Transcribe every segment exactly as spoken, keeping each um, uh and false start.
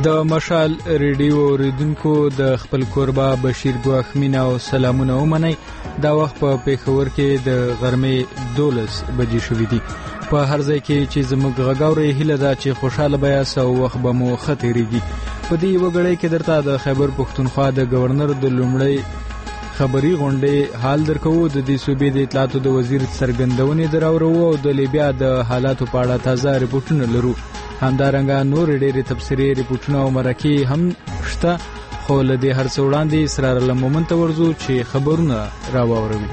د مشال ریډیو اوریدونکو د خپل کوربه بشیر ګواخ مینا او سلامونه ومنئ. دا وخت په پیښور کې د غرمې دولس بجې شوې دي. په هر ځای کې چې زموږ غږ اورئ هیله ده چې خوشحاله به یاست او وخت به مو ښه تېرېږي. په دې یوه ګړۍ کې درته د خیبر پښتونخوا د گورنر د لومړۍ خبري غونډې حال درکوو. د دې صوبې د اطلاعاتو د وزیر څرګندونې دراورو او د لیبیا د حالاتو په اړه تازه رپورټونه لرو. همدارنګه نور ډېرې تبصرې رپورټونه او مرکې هم شته، خو له دې هر څه وړاندې اسرار الله مومن ته ورځو چې خبرونه راواوروي.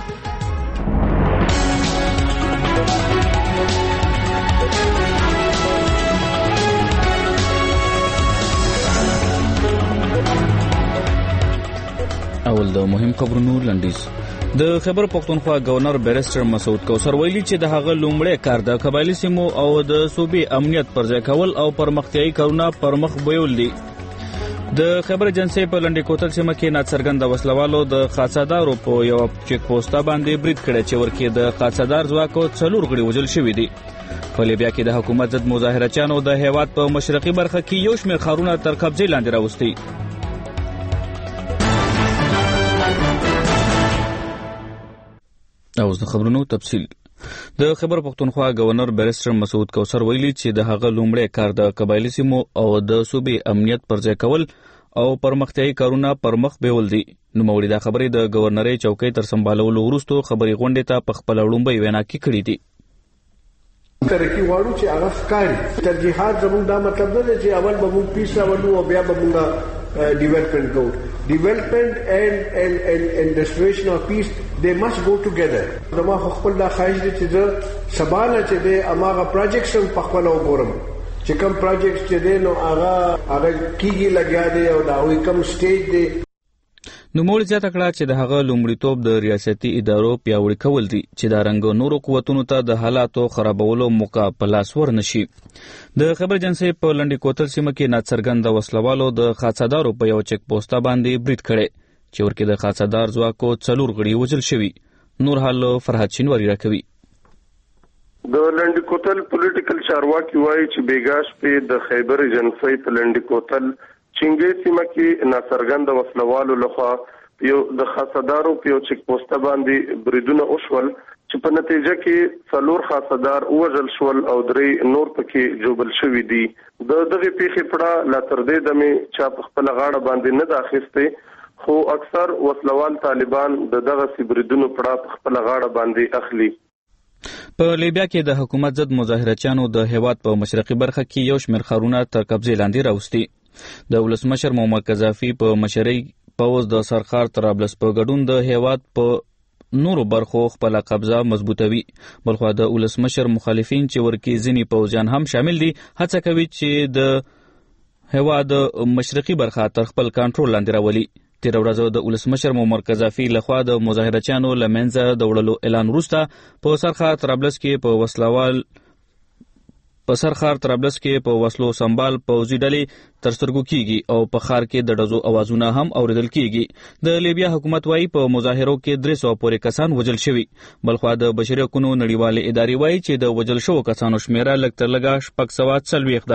اول د مهم خبرونو لنډیز. د خیبر پښتونخوا گورنر بیرسټر مسعود کوثر ویلي چې د هغه لومړی کار د قبایلی سیمو او د صوبې امنیت پر ځای کول او پرمختیایي کارونه پرمخ بیول دي. د خیبر ایجنسی په لنډی کوتل سیمه کې ناڅرګنده وسلوالو د خاصدارو په یو چیک پوسټه باندې برید کړی چې ورکې د خاصدار ځواکو څلور غړي وژل شوي دي. په لیبیا کې د حکومت ضد مظاهرچیانو د هیواد په مشرقي برخه کې یو شمېر ښارونه تر قبضې لاندې راوستي. اوس د خبرونو تفصیل. د خیبر پښتونخوا گورنر بیرسټر مسعود کوثر ویلي چې د هغه لومړی کار د قبایلی سیمو او د صوبې امنیت پر ځای کول او پرمختیایي کارونه پرمخ بیول دي. نوموړي دا خبرې د گورنرۍ چوکۍ تر سمبالولو وروسته خبري غونډې ته په خپله لومړۍ وینا کې کړې دي. ترقی غواړو چې هغه ښکاري. ترجیحات زموږ دا مطلب نه دی چې اول به موږ پیس راولو او بیا به موږ ډیولپمنټ کوو. Development and, and, and, and restoration of peace, they must go together. زما خپل دا خواهش دی چې زه سبا نه چې دی هماغه پروجیکټس هم په خپله وګورم چې کوم پروجیکټس چې دی نو هغه هغه کېږي لګیا دی او د هغوی کوم سټیج دی. نوموړي زیاته کړه چې د هغه لومړیتوب د ریاستي ادارو پیاوړي کول دي چې د رنګ نورو قوتونو ته د حالاتو خرابولو موقع په لاس ورنشي. د خبر ایجنسی په لنډی کوتل سیمه کې ناڅرګنده وسلوالو د خاصدارو په یو چک پوسټه باندې برید کړی چې ورکې د خاصدار ځواکو څلور غړي وژل شوي. نور حال فرحت شینواری راکوي. د لنډی کوتل پولیټیکل چارواکي وایي چې بیګا شپې د خیبر ایجنسی په لنډی کوتل چنګي سیمه کې ناڅرګنده وسلوالو لخوا یو د خاصدارو په یو چک پوسټه باندې بریدونه وشول چې په نتیجه کې څلور خاصدار وژل شول او درې نور پکې جوبل شوي دي. د دغه پیښې پړه لا تر دې دمې چا په خپل غاړه باندې نه داخسته، خو اکثر وسلوال طالبان د دغه بریدونو پړه په خپل غاړه باندې اخلي. په لیبیا کې د حکومت ضد مظاهرچیانو د هیواد په مشرقي برخه کې یو شمېر ښارونه تر قبضې لاندې راوستي. د ولسمشر معمر قذافي په مشرۍ پوځ د سرخار طرابلس په ګډون د هیواد په نورو برخو خپله قبضه مضبوطوي. بلخوا د ولسمشر مخالفین چې ورکې ځینې پوځیان هم شامل دي هڅه کوي چې د هیواد مشرقي برخه تر خپل کنټرول لاندې راولي. تېره ورځ د ولسمشر معمر قذافي لخوا د مظاهرچیانو له منځه د وړلو اعلان وروسته په سرخار طرابلس کې په وسلوال په سرخار طرابلس کې په وسلو سنبال پوځي ډلې تر سترګو کیږي او په ښار کې د ډزو اوازونه هم اوریدل کیږي. د لیبیا حکومت وایي په مظاهرو کې درې سوه پورې کسان وژل شوي. بلخوا د بشري حقونو نړیوالې ادارې وایي چې د وژل شوو کسانو شمېره لږ تر لږه شپږ سوه څلوېښت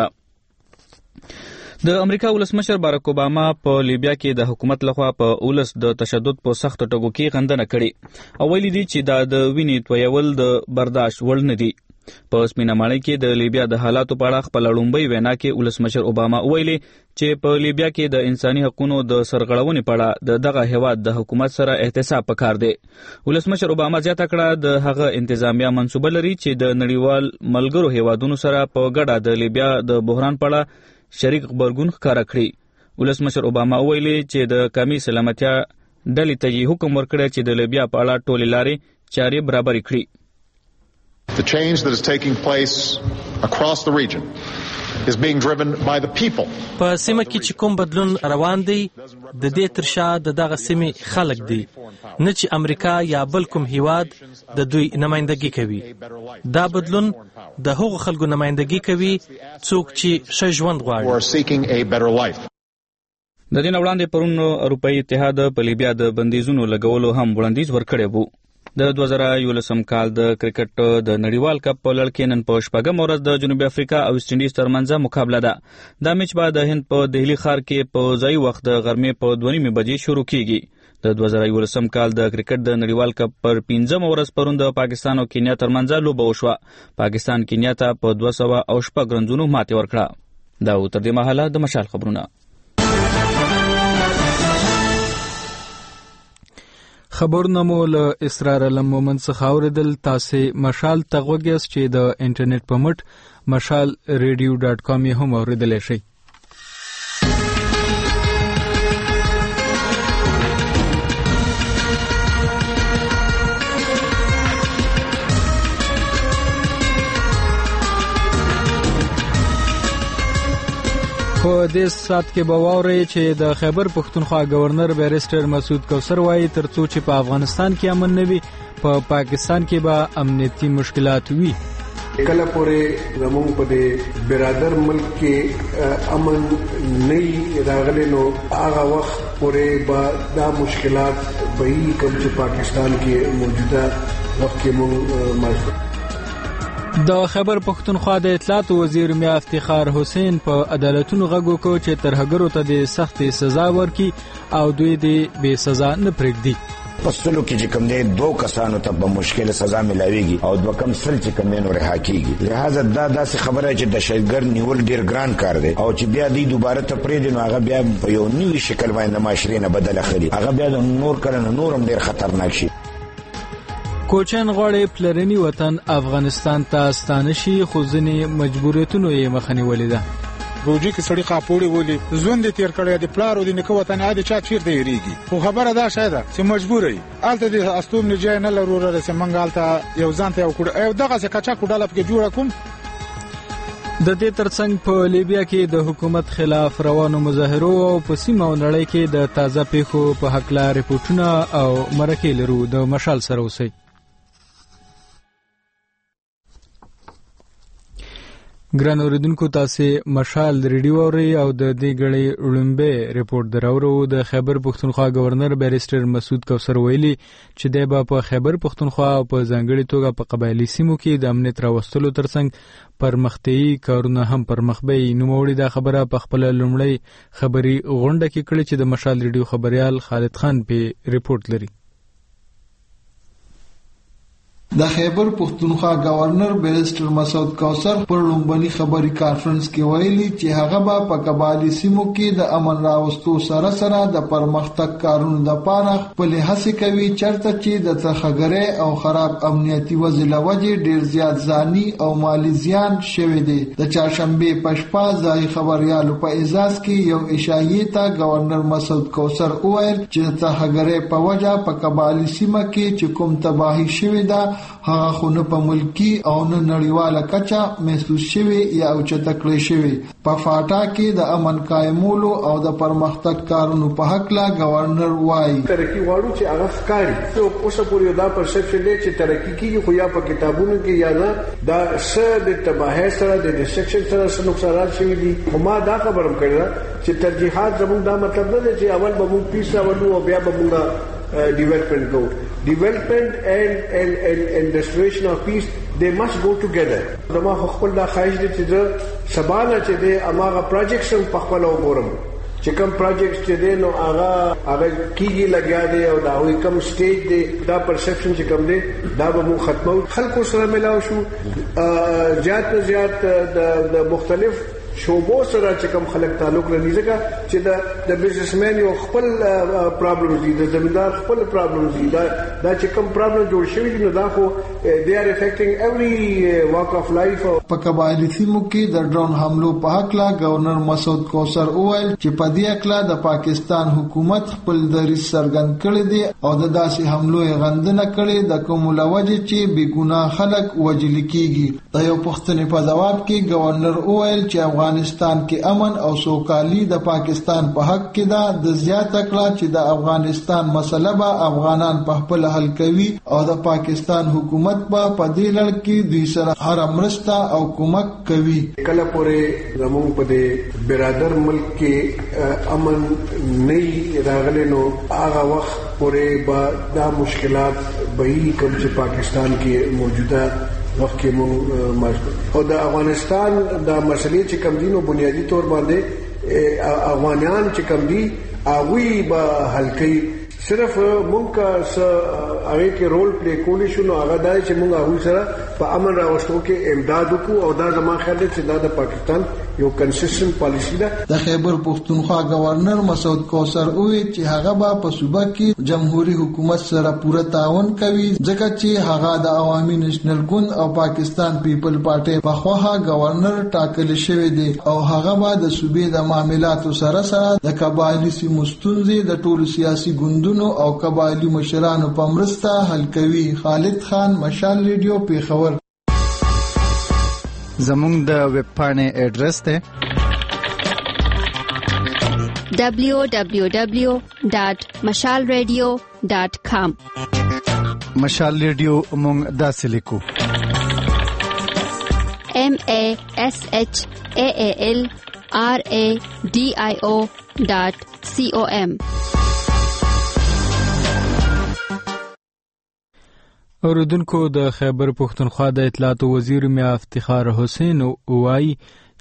ده. د امریکا ولسمشر باراک اوباما په لیبیا کې د حکومت لخوا په ولس د تشدد په سختو ټکو کې غندنه کړې او ویلي دي چې دا د وینې تویول د برداشت وړ نه دي. په سپینه ماڼۍ کې د لیبیا د حالاتو په اړه خپله لومړۍ وینا کې ولسمشر اوباما ویلي چې په لیبیا کې د انساني حقونو د سرغړونې په اړه د دغه هیواد د حکومت سره احتساب پکار دی. ولسمشر اوباما زیاته کړه د هغه انتظامیه منصوبه لري چې د نړیوال ملګرو هیوادونو سره په ګډه د لیبیا د بحران په اړه شریک غبرګون ښکاره کړي. ولسمشر اوباما ویلي چې د قومي سلامتیا ډلې ته یې حکم ورکړی چې د لیبیا په اړه ټولې لارې چارې برابرې کړي. The change that is taking place across the region is being driven by the people. په سیمه کې چې کوم بدلون روان دی د دې تر شا د دغه سیمې خلک دي، نه چې امریکا یا بل کوم هیواد د دوی نمایندګي کوي. دا بدلون د هغو خلکو نمایندګي کوي څوک چې ښه ژوند غواړي. د دې نه وړاندې پرون اروپایي اتحاد په لیبیا د بندیزونو لګولو هم وړاندیز ورکړی و. د دوه زره یولسم کال د کرکټ د نړیوال کپ په لړ کې نن په شپږم ورځ د جنوبي افریقا او ویسټ انډیز ترمنځ مقابله ده. دا میچ به د هند په دهلی ښار کې په ځای وخت د غرمې په دوه نیمې بجې شروع کیږي. د دوه زره یولسم کال د کرکټ د نړیوال کپ پر پنځم ورځ پرون د پاکستان او کینیا ترمنځ لوبه وشوه. پاکستان کینیا ته په دوه سوه او شپږ رنزونو ماتې ورکړه. دا تر دې مهاله د مشال خبرونه. خبرونه مو له اسرار علم مومن څخه اوریدل. تاسې مشال ته غوږ یاست چې د انټرنیټ په مټ مشال ریډیو ډاټ کام یې هم اوریدلی شئ. په دې سات کې به واورئ چې د خیبر پښتونخوا گورنر بیرسټر مسعود کوثر وایي ترڅو چې په افغانستان کې امن نه وي په پا پاکستان کې به امنیتي مشکلات وي. کله پورې زموږ په دې برادر ملک کې امن نه راغلی نو هغه وخت پورې به دا مشکلات به یې کوم چې پاکستان کې موجوده وخت کې موږ ماجد. د خیبر پښتونخوا د اطلاعات وزیر میا افتخار حسین په عدالتونو غږ وکړ چې ترهګرو ته د سختې سزا ورکړي او دوی د بې سزا نه پرېږدي. په سلو کې چې کوم دی دوه کسانو ته په مشکل سزا ملاويږي او دوه کم سل چې کوم نور رها کیږي. لہذا دا داسې خبره چې د شایګر نیول ډیر ګران کار دی او چې بیا دی دوباره ته پرېږدي نو هغه بیا په یو نوي شکل باندې معاشرې نه بدل اخلي. هغه بیا نور کله نورم ډیر خطرناک شي. کوچن غواړي پلرني وطن افغانستان ته ستانه شي خو ځینې مجبوریتونو یې مخه نیولې ده. روجي کې سړی خاپوړي ولي ژوند تیر کړی د پلار او د نیکه وطن عادي چا چیرته یریږي. خو خبره دا شاید چې مجبورې الته د استوم نه جای نه لرو رسې منګالته یو ځان ته یو کړ او دغه څه کچا کوډاله په جوړه کوم. د دې ترڅنګ په لیبیا کې د حکومت خلاف روانو مظاهرو او په سیمه او نړۍ کې د تازه پیښو په حق لا ریپورتونه او مرکې لرو. د مشال سره اوسئ. ګران اوریدونکو تاسې مشال ریډیو اورئ او د دې غړي لومبه ریپورت دراورو. د خیبر پښتونخوا گورنر بیرسټر مسعود کوثر ویلي چې د با په خیبر پښتونخوا او په ځانګړي توګه په قبایلی سیمو کې د امنیت راوستلو ترڅنګ پرمختیايي کارونه هم پرمخبي. نوموړي دا خبره په خپل لومړی خبري غونډه کې کړې چې د مشال ریډیو خبريال خالد خان په ریپورت لري. د خیبر پښتونخوا گورنر بیرسټر مسعود کوثر پر لومبني خبري کانفرنس کې ویلي چې هغه به په قبایلی سیمو کې د امن راوستو سره سره د پرمختګ کارونو لپاره خپل هڅې کوي چرته چې د ترهګرۍ او خراب امنیتي وضع له وجې ډیر زیات ځاني او مالی زیان شوی دی. د چهارشنبه په شپه ځای خبريالو په اعزاز کې یو اشاعیه ته گورنر مسعود کوثر وویل چې د ترهګرۍ په وجه په قبایلی سیمه کې چې کوم تباہي شوی ده هغه خو نه په ملکی او نه نړیواله کچه محسوس شوی یا اوچته کړی شوی. په فاټا کې د امن قائمولو او د پرمختګ کارونو په حق لا گورنر وایي ترقی غواړو چې هغه ښکاري. نو اوسه پورې دا پرسپشن دی چې ترقی کیږي خو یا په کتابونو کې یا نه دا څه د تباہی سره د ډیسټرکشن سره څه نقصانات شوي دي. ما دا خبرم کړل چې ترجیحات زموږ دا مطلب نه دی چې اول به موږ پیس راوړو او بیا به موږ development go. Development and, and, and, and restoration of peace, they must go together. زما خپل دا خواهش دی چې سبانه چې دی اماغه پروجیکټس په خپل وګورم چې کوم پروجیکټس چې دی نو هغه هغه کیږي لګیا دی او دا وی کوم سټیج دی دا پرسپشن چې کوم دی دا به مو ختمو. خلکو سره ملاو شو زیات زیات د مختلف شوبو سره چې کوم خلک تعلق لري ځکه چې د د بزنسمن یو خپل پرابلمز دي د زمیندار خپل پرابلمز دي دا دا چې کوم پرابلم جوړ شوی دي نو دا خو they are affecting every walk of life. په قبایلی سیمو کې د ډرون حملو په حق لا گورنر مسعود کوثر وویل چې په دې اکلا د پاکستان حکومت خپل دریځ څرګند کړی دی او د داسې حملو غندنه کړې د کوم لوجه چې بې ګناه خلک وژل کیږي. د یو پښتني په جواب کې گورنر وویل چې افغانستان کې امن او سوکالي د پاکستان په حق کې ده. د زیاته کړه چې د افغانستان مسله به افغانان په خپل حل کوي او د پاکستان حکومت په پدې لړ کې دوی سره هر مرسته او کومک کوي. کله پورې زموږ په دې برادر ملک کې امن نه راغلی نو هغه وخت پورې به دا مشکلات به یې کوم چې پاکستان کې موجوده وخت کې مو او د افغانستان د مسلې چې کوم دي نو بنیادی طور باندې افغانان چې کوم دي هغوی به حل کوي. صرف مونږ کا هغه کې رول پلی کولی شو نو هغه دای چې مونږ هغه سره په امن راوستو کې امداد وکړو او دا زما خیال دی چې دا د پاکستان یو کنسیسټنټ پالیسی ده. د خیبر پختونخوا گورنر مسعود کوثر وویل چې هغه به په صوبه کې جمهوریت حکومت سره پوره تعاون کوي ځکه چې هغه د عوامي نېشنل ګوند او پاکستان پیپل پارټي په خوا گورنر ټاکل شوی دی او هغه به د صوبې د معاملاتو سره سره د قبایلی سیمو ستونزې د ټولو سیاسي ګوندونو او قبایلی مشرانو په مرسته حل کوي. خالد خان، مشال ریډیو، پیښور. زموږ د ویب پاڼې اډرس ته دبلیو دبلیو دبلیو ډاٹ مشال ریډیو ډاٹ کام. مشال ریډیو موږ داسې لیکو ایم ای ایس ایچ ای ای ایل آر ای ډی آی او ډاٹ سی او ایم. اوریدونکو، د خیبر پختونخوا د اطلاعات وزیر میا افتخار حسین وایي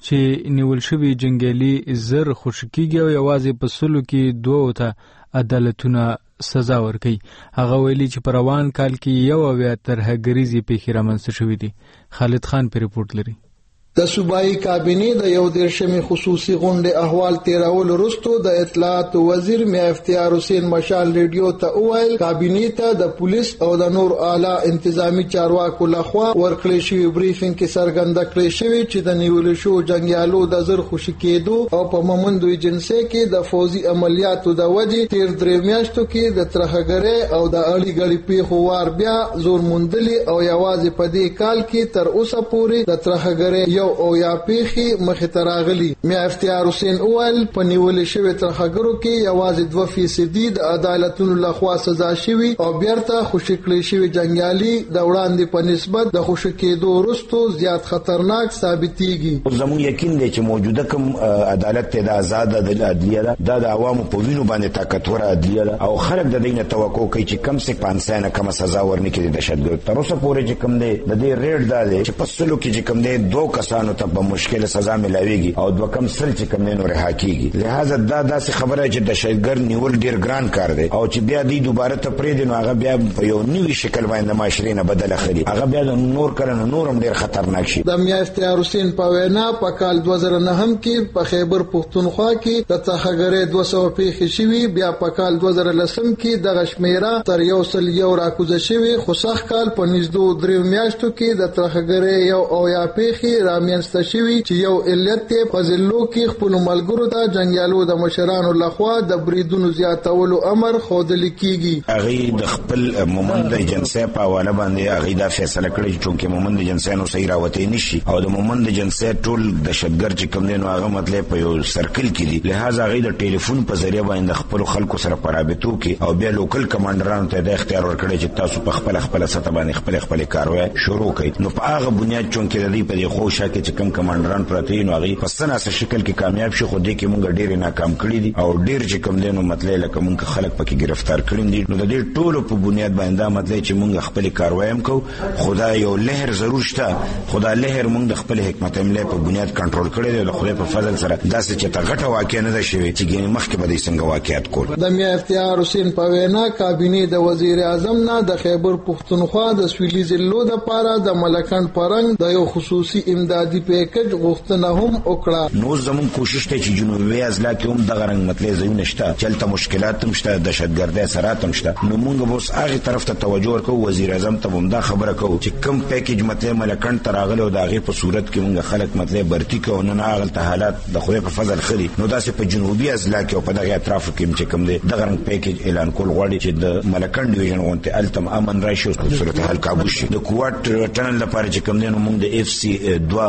چې نیول شوی جنگیالي زر خوشکیږي او یوازې په سلو کې دوه ته عدالتونه سزا ورکوي. هغه ویلي چې په روان کال کې یو اویا ترهګریزې پیښې رامنځته شوې دي. خالد خان په ریپورت لري. د صوبایي کابینې د یو دیرشمې خصوصي غونډې احوال تیرول وروسته د اطلاعات وزیر میا افتخار حسین مشال ریډیو ته وویل کابینې ته د پولیس او د نور اعلی انتظامی چارواکو لخوا ورکړل شوی بریفینګ کې څرګنده کړې شوې چې د نیول شو جنگیالو د زر خوشي کېدو او په مومند ایجنسی کې د فوزي عملیاتو د وجې تیر درې میاشتو کې د ترهګرۍ او د اړي ګړي پیښو وار بیا زور موندلي او یوازې په دې کال کې تر اوسه پورې د ترهګرۍ یو او یا پیښې مخې ته راغلي. میا افتخار حسین وویل په نیول شوی ترهګرو کې یوازې دوه فیصدي د عدالتونو لخوا سزا شوي او بیرته خوشي کړی شوی جنگیالي د وړاندې په نسبت د خوشي کېدو وروسته زیات خطرناک ثابتېږي. زموږ یقین دی چې موجوده کوم عدالت ته د آزاد عدلیه ده دا د عوامو په وینو باندې طاقتور عدلیه ده او خلک د دینه توقع کوي چې کم څه پانسه نه کم سزا ورنکړي د دهشتګرد. تر اوسه پورې چې کم دی د دې ریټ دا دی چې په سلو کې چې کم دی دوه کسانو ته په مشکل سزا ملاويږي او دوه کم سل چې کم نه رها کیږي. لہذا دا داسې خبره چې د دهشتګرد نیول ډیر ګران کار دی او چې بیا دی دوباره ته پرې دی نو هغه بیا په یو نوې شکل باندې معاشرې نه بدل اخلي. هغه بیا د نور کړنه نورم ډیر خطرناک شي. د میا افتخار حسین په وینا په کال دوه زره نه هم کې په خیبر پختونخوا کې د ترهګرۍ دوه سوه پیښې شوي بیا په کال دوه زره لسم کې دغه شمیره تر یو سل یو راکوزه شوي خو سخت کال په نږدې درې میاشتو کې د ترهګرۍ یو او یا پیښې رامنځته شوي چې یو علت ته فضلو کې خپل ملګرو ته جنگیالو د مشرانو لخوا د بریدونو زیاتولو امر خوذل کیږي. هغه د خپل مومند ایجنسی په حواله باندې هغه دا فیصله کړې چې مومند ایجنسی نو صحیح راوته نشي او د مومند ایجنسی ټول د شتګر چې کوم دین هغه مطلب په یو سرکل کې دي. لہذا هغه د ټلیفون په ذریعہ باندې خپل خلکو سره پرابطو کې او بیا لوکل کمانډرانو ته د اختیار ورکړي چې تاسو په خپل خپل سطح باندې خپل خپل کاروي شروع کړئ. نو په هغه بنیاد چون کې د دې په خوشا کې چې کوم کمانډران پراته نو هغه په سناسه شکل کې کامیاب شي خو دې کې مونږ ډېر ناکام کړی دي او ډېر چې کوم دینو مطلب لکه مونږ خلک پکې گرفتار کړی دي. نو د دې ټولو په بنیاد باندې مطلب چې مونږ خپل کاروایم کو خدای یو لهر ضرور شته خدای لهر مونږ د خپل حکمت عمله په بنیاد کنټرول کړی دی. خدای په فضل سره داسې چې تا غټه واقع نه ده شوی چې ګینه مخکې به د څنګه واقعیت کول. د میا افتخار حسین په وینا کابینې د وزیر اعظم نه د خیبر پختونخوا د سویلي ضلعو د پاره د ملکند پرنګ د یو خصوصي امدادي پیکج غوښتنه هم وکړه. نو زمون کوشش ته چې جنوبي اضلاع کې هم دغه رنګ مطلب زمين شته چلته مشکلات هم شته دهشتګردي سرات هم شته. نو موږ اوس هغه طرف ته توجه ورکو. وزیر اعظم ته هم دا خبره کوو چې کم پیکج مطلب ملکند تراغله او دغه په صورت کې موږ خلک مطلب برتی کوو نه هغه حالات د خو په فضل خري. نو داسې په جنوبي اضلاع کې او په دغه اطراف کې چې کوم دي دغه رنګ پیکج اعلان کول غواړي چې د ملکند ډیویژن غونته التم امن راشي او صورت حل کابو شي. د کوټ ټنل لپاره چې کوم دي نو موږ د اف سی دوه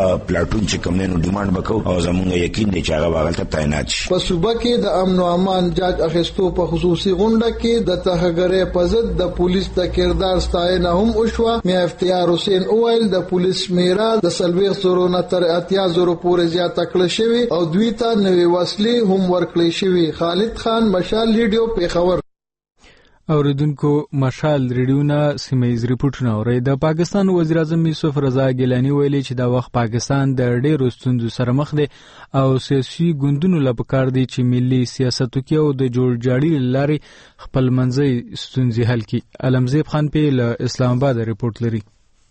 دغه پلاټون چې کوم نه ډیماند وکاو او زمونږ یقین دی چې هغه واغلته تعینات شي. په صوبه کې د امن او امان جاج اخیستو په خصوصي غونډه کې د تهګرې په ضد د پولیس د کردار ستاینه هم وشوه. میا افتیار حسین اویل د پولیس میرا د سلوي زرو نه تر اتیا زرو پورې زیات کړل شوی او دوی ته نوې وسلې هم ورکړل شوی. خالد خان مشال ریډیو پیښور. اوریدونکو مشال ریډیو نه سیمایز ریپورتونه اوري. د پاکستان وزیر اعظم یوسف رضا ګیلانی ویلي چې دا وخت پاکستان د ډېرو ستونزو سره مخ دی او سیاسي ګوندونو لپاره دی چې ملي سیاستو کې او د جوړ جاړي لارې خپل منځي ستونزې حل کړي. علمزیب خان په له اسلام آباد ریپورت لري.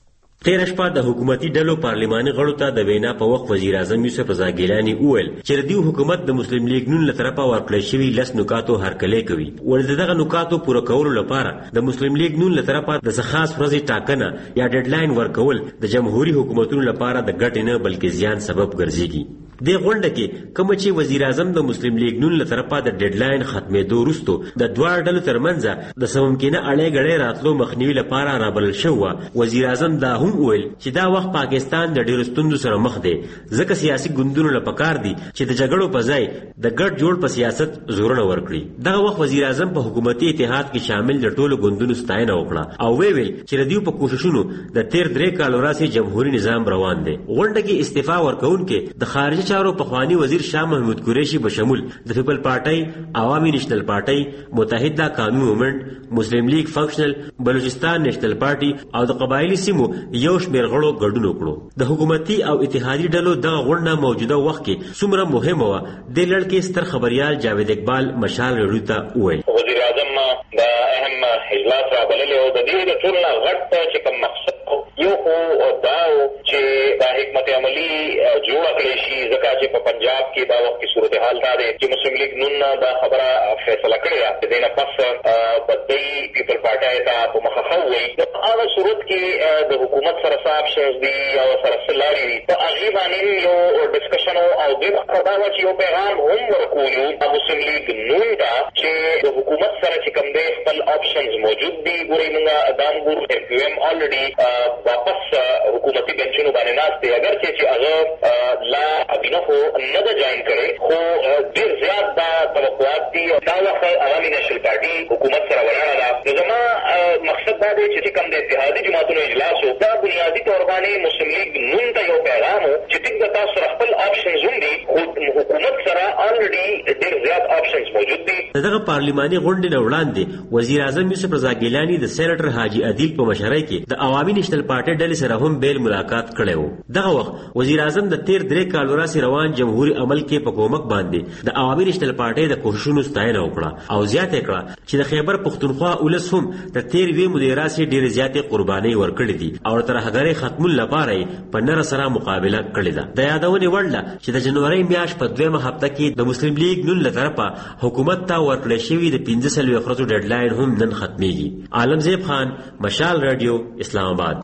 تیر شپه د حکومتي ډلو پارلماني غړو ته د وینا په وخت وزیر اعظم یوسف رضا ګیلانی وویل چې د حکومت د مسلم لیگ نون له طرفه ورکړل شوی لس نکاتو هرکلی کوي. ولې دغه نکاتو پوره کولو لپاره د مسلم لیگ نون له طرفه د خاص ورځې ټاکنه یا ډیډلاین ورکول د جمهوریت حکومتونو لپاره د ګټې نه بلکې زیان سبب ګرځيږي. د غونډه کې کوم چې وزیر اعظم د مسلم لیگ نون له طرفه د ډیډلاین ختمېدو وروسته د دوه ډلو ترمنځ د سممکنه اړې غړې راتلو مخنیوي لپاره رابلل شو. وزیر اعظم دا هم ویل چې دا وخت پاکستان د ډیرو ستونزو سره مخ دی ځکه سیاسي ګوندونو لپاره کار دي چې د جګړو په ځای د ګډ جوړ په سیاست زورونه ورکړي. دغه وخت وزیر اعظم په حکومتي اتحاد کې شامل د ټولو ګوندونو ستاینه وکړه او وی ویل چې د دې په کوششونو د تیر درې کال وروسته جمهوریت نظام روان دی. غونډه کې استعفا ورکوونکې د خارجي چارو په خوانی وزیر شاه محمود قریشي بشمول د پیپل پارټي، عوامي نېشنل پارټي، متحده قومي موومنټ، مسلم لیگ فنکشنل، بلوچستان نېشنل پارټي او د قبایلی سیمو یو شمېر غړو ګډون وکړو. د حکومتي او اتحادي ډلو دغه غونډه موجوده وخت کې څومره مهمه وه د لړ کې ستر خبريال جاوید اقبال مشال ریډیو ته وویل. وزیر اعظم د اهم اجلاس رابللی او د دې د ټول نه غټ چې کوم مقصد یو خو دا چې د حکمت عملی جوړ کړی شي ځکه چې په پنجاب کې دا وخت کې صورتحال دا دی چې مسلم لیگ نون دا خبره فیصله کړې ده د دې نه پس بدی پیپل پارټي ته په مخه وي. هغه صورت کې د حکومت سره صاحب شوز دی او سره سلاري په هغه باندې یو ډسکشن او د خبره چې یو پیغام هم ورکوي د مسلم لیگ نون دا چې د حکومت سره چې کوم دی خپل آپشنز موجود دي. ګورې موږ دام ګورو پی ایم الریډي واپس حکومتي بنچونو باندې ناست دی اگر چې هغه لا ابینه خو نه ده جاین کړی خو ډېر زیات دا توقعات دي. دا وخت عوامي نېشنل پارټي حکومت سره ولاړه ده. نو زما مقصد دا دی چې کوم د اتحادي جماعتونو اجلاس و دا بنیادي طور باندې مسلم لیگ نون ته یو پیغام و چې ټیک د تاسو سره خپل آپشنز هم دي خو حکومت سره الریډي ډېر زیات آپشنز موجود دي. دغه پارلماني غونډې نه وړاندې وزیر اعظم یوسف رضا ګیلانی د سېنیټر حاجی عدیل په مشرۍ کې د عوامي نېشنل پارټي ډلې سره هم بیل ملاقات کړی و. دغه وخت وزیر اعظم د تیر درې کال وروسته روان جمهوریت عمل کې په کومک باندې د عوامي نېشنل پارټي د کوششونو ستاینه وکړه او زیاته کړه چې د خیبر پښتونخوا ولس هم د تیر وی مدیرا سي ډېر زیاتې قرباني ورکړې دي او تر هغه ختمول لپاره په نر سره مقابله کړې ده. د یادونه وړل چې د جنوري میاشت په دویمه هفته کې د مسلم لیگ نون له طرفه حکومت ته ورکړل شوی د پنځه سلوي ورځو ډیډلاین هم نن ختميږي. عالمزیب خان مشال رادیو اسلام آباد.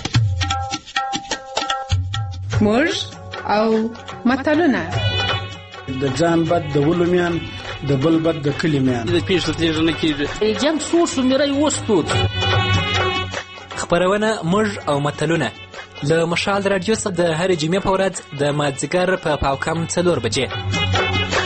موج او متلونه د ځان بد د ولومیان د بل بد د کلمیان د پیښو تیژنه کیږي جنگ سور شو میرای وستود. خبرونه موج او متلونه له مشال رادیو څخه د هر جمعې په ورځ د مازدیګر په پاوکم څلور بجې.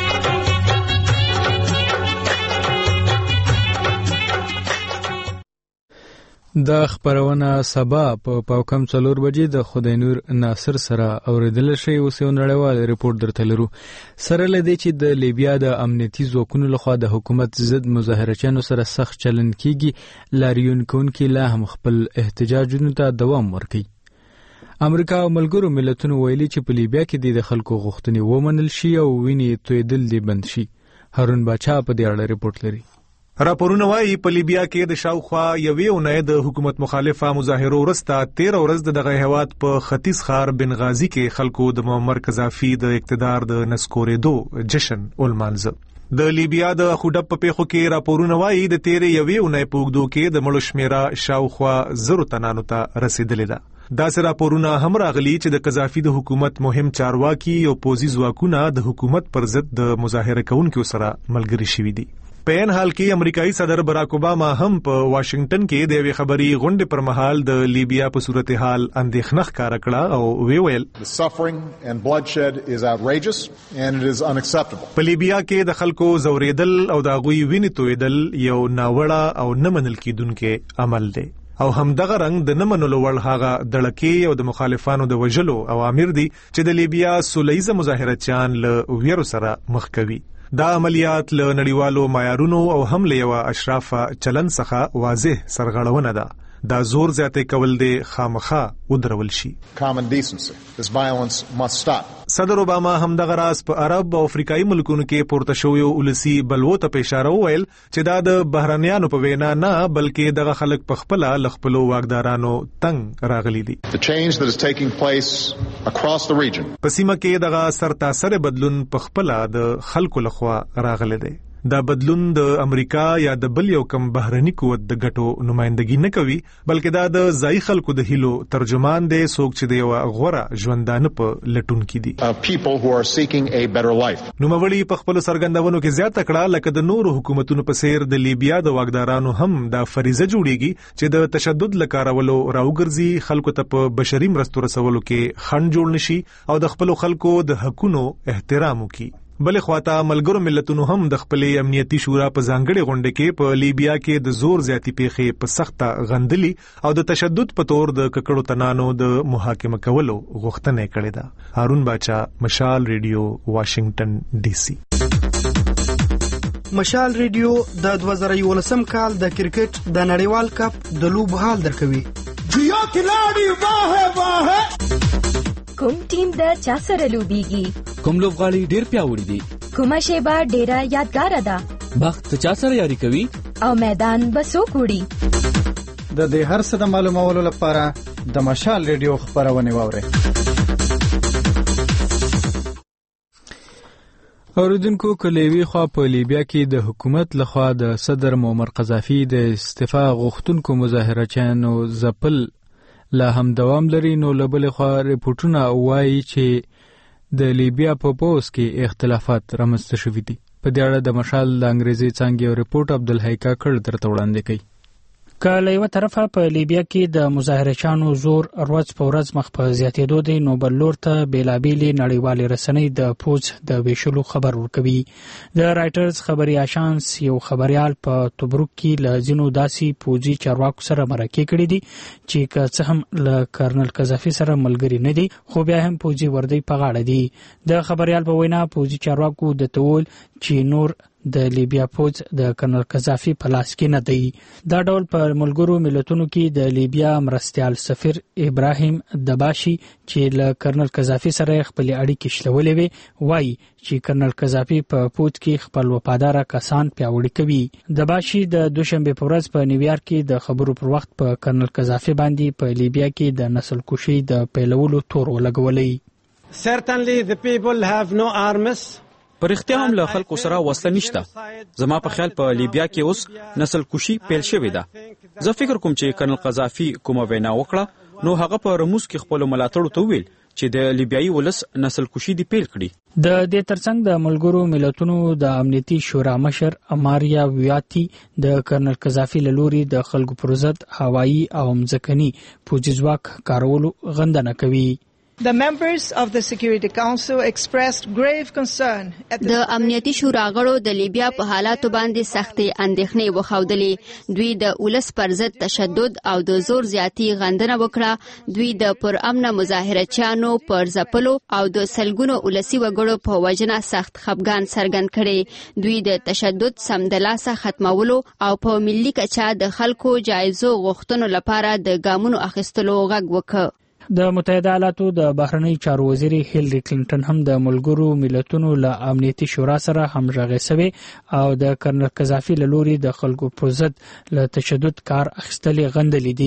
د خبرونه سبا په پاوکم څلور بجې د خدای نور ناصر سره اوریدل شي. اوس یو نړیوال ریپورت درته لرو. سره لدی چې د لیبیا د امنیتي ځواکونو لخوا د حکومت ضد مظاهرچیانو سره سخت چلند کیږي لاریون کونکي لا هم خپل احتجاجونو ته دوام ورکوي. امریکا او ملګرو ملتونو ویلي چې په لیبیا کې د خلکو غوښتنې ومنل شي او وینې تویدل دې بند شي. هارون باچا په دې اړه ریپورت لري. راپورونه وايي په لیبیا کې د شاوخوا یوې اونۍ د حکومت مخالفه مظاهرو وروسته تیر ورځ د دغه هیواد په ختیځ ښار بنغازي کې خلکو د معمر قذافي د اقتدار د نسکورېدو جشن ولمانځه. د لیبیا د خودب په پیښو کې راپورونه وايي د تیرې یوې اونۍ په اوږدو کې د مړو شمېره شاوخوا زرو تنانو ته رسېدلې ده. داسې راپورونه هم راغلي چې د قذافي د حکومت مهم چارواکي او پوځي ځواکونه د حکومت پر ضد د مظاهره کوونکو سره ملګري شوي دي. په ان حال کې امریکایي صدر براک اوباما هم په واشنگټن کې د یوې خبري غونډې پر مهال د لیبیا په صورتحال اندېښنه ښکاره کړه او وی ویل The suffering and bloodshed is outrageous and it is unacceptable. په لیبیا کې د خلکو زوریدل او د هغوی وینې تویدل یو ناوړه او نه منل کېدونکی عمل دی او هم دغه رنګ د نه منلو وړ هغه دړکې او د مخالفانو د وژلو اوامر دي چې د لیبیا سولیزه مظاهرچیان له ویرو سره مخ کوي. دا عملیات له نړیوالو معیارونو او هم له یو اشرافه چلن څخه واضح سرغړونه ده. دا زور زیاتې کول دی خامخا ودرول شي. Common decency. This violence must stop. صدر اوباما هم دغه راز په عرب او افریقایي ملکونو کې پورته شویو ولسی بلوو ته په اشاره وویل چې دا د بهرنیانو په وینا نه بلکې دغه خلک په خپله له خپلو واکدارانو تنګ راغلي دي. The change that is taking place across the region. په سیمه کې دغه سرتاسره بدلون په خپله د خلکو لخوا راغلی دی. دا بدلون د امریکا یا د بل یو کم بهرني قوت د ګټو نمائندګي نه کوي بلکې دا د ځای خلکو د هیلو ترجمان دی څوک چې د یو غوړه ژوندانه په لټون کې دي. People who are seeking a better life. نوموړي په خپل سرګندونو کې زیاته کړه لکه د نورو حکومتونو په څیر د لیبیا د واکدارانو هم دا فریضه جوړیږي چې د تشدد لکارولو راوګرځي خلکو ته په بشري مرستو رسولو کې خنډ جوړ نشي او د خپل خلکو د حقونو احترام وکړي. بلې خواته ملګرو ملتونو هم د خپلې امنیتي شورا په ځانګړې غونډه کې په لیبیا کې د زور زیاتی پیښې په سخته غندلي او د تشدد په تور د ککړو تنانو د محاکمه کولو غوښتنه کړې ده. هارون باچا، مشال ریډیو، واشنگټن ډي سي. مشال ریډیو د دوه زره یولسم کال د کرکټ د نړیوال کپ د لوبو حال درکوي. جیا کلاړي واه واه کوم ټیم د چا سره لوبيږي؟ کوم لوبغاړي ډیر پیاوړي دي؟ کومه شیبه ډیره یادګار ده؟ وخت چا سره یاري کوي؟ او میدان به څوک وړي؟ د دې هر څه د معلومولو لپاره د مشال ریډیو خبرونه واورئ. اوریدونکو کلیوي خوا په لیبیا کې د حکومت لخوا د صدر معمر قذافي د استعفا غوښتونکو مظاهرچیانو ځپل لا هم دوام لري. نو لبل خو ریپورتونه وایي چې د لیبیا په پوس کې اختلافات رامنځته شوي دي. په دې اړه د مشال د انګریزي څانګې یو ریپورت عبدالحی کاکړ درته وړاندې کوي. که له یوه طرفه په لیبیا کې د مظاهرچیانو زور ورځ په ورځ مخ په زیاتېدو دی نو بل لور ته بېلابېلې نړیوالې رسنۍ د پوځ د ویشلو خبر ورکوي. د رایټرز خبري آژانس یو خبریال په توبروک کې له ځینو داسې پوځي چارواکو سره مرکې کړي دي چې که څه هم له کرنل قذافي سره ملګري نه دي خو بیا هم پوځي وردی په غاړه دي. د خبریال په وینا پوځي چارواکو د تول چې نور د لیبیا پوځ د کرنل قذافي په لاس کې نه دی. دا ډول په ملګرو ملتونو کې د لیبیا مرستیال سفیر ابراهیم دباشي چې له کرنل قذافي سره خپل اړیکې شلولې وي وایي چې کرنل قذافي په پوځ کې خپل وفادار کسان پیاوړي کوي. دباشي د دوشنبه په ورځ په نیویارک کې د خبرو پر وخت په کرنل قذافي باندې په لیبیا کې د نسل کشي د پیلولو تور ولګولې. Certainly the people have no arms. پر اختیا هم له خلکو سره وسله نشته. زما په خیال په لیبیا کې اوس نسل کشي پیل شوې ده. زه فکر کوم چې کرنل قذافي کومه وینا وکړه نو هغه په رموز کې خپل ملاتړو ته ویل چې د لیبیایي ولس نسل کشي دی پیل کړي. د دې ترڅنګ د ملګرو ملتونو د امنیتي شورا مشر اماریا ویاتی د کرنل قذافي له لوري د خلکو پر ضد هوایي او مځکني پوځي ځواک کارولو غندنه کوي. The members of the Security Council expressed grave concern at the د امنیتي شورا غړو د لیبیا په حالاتو باندې سختې اندېښنې وښودلې. دوی د ولس پر ضد تشدد او د زور زیاتی غندنه وکړه. دوی د پر امن مظاهرچیانو پر ځپلو او د سلګونو ولسی وګړو په وجنه سخت خفګان څرګند کړي. دوی د تشدد سمدلاسه ختمولو او په ملي کچه د خلکو جایزو غوښتنو لپاره د ګامونو اخیستلو غږ وکړ. د متحده ایالاتو د بهرنی چارو وزیر هیلری کلینټن هم د ملګرو ملتونو له امنیتي شورا سره همغږي شوی او د کرنل قذافي له لوري د خلکو پر ضد له تشدد کار اخیستلې غندلې دي.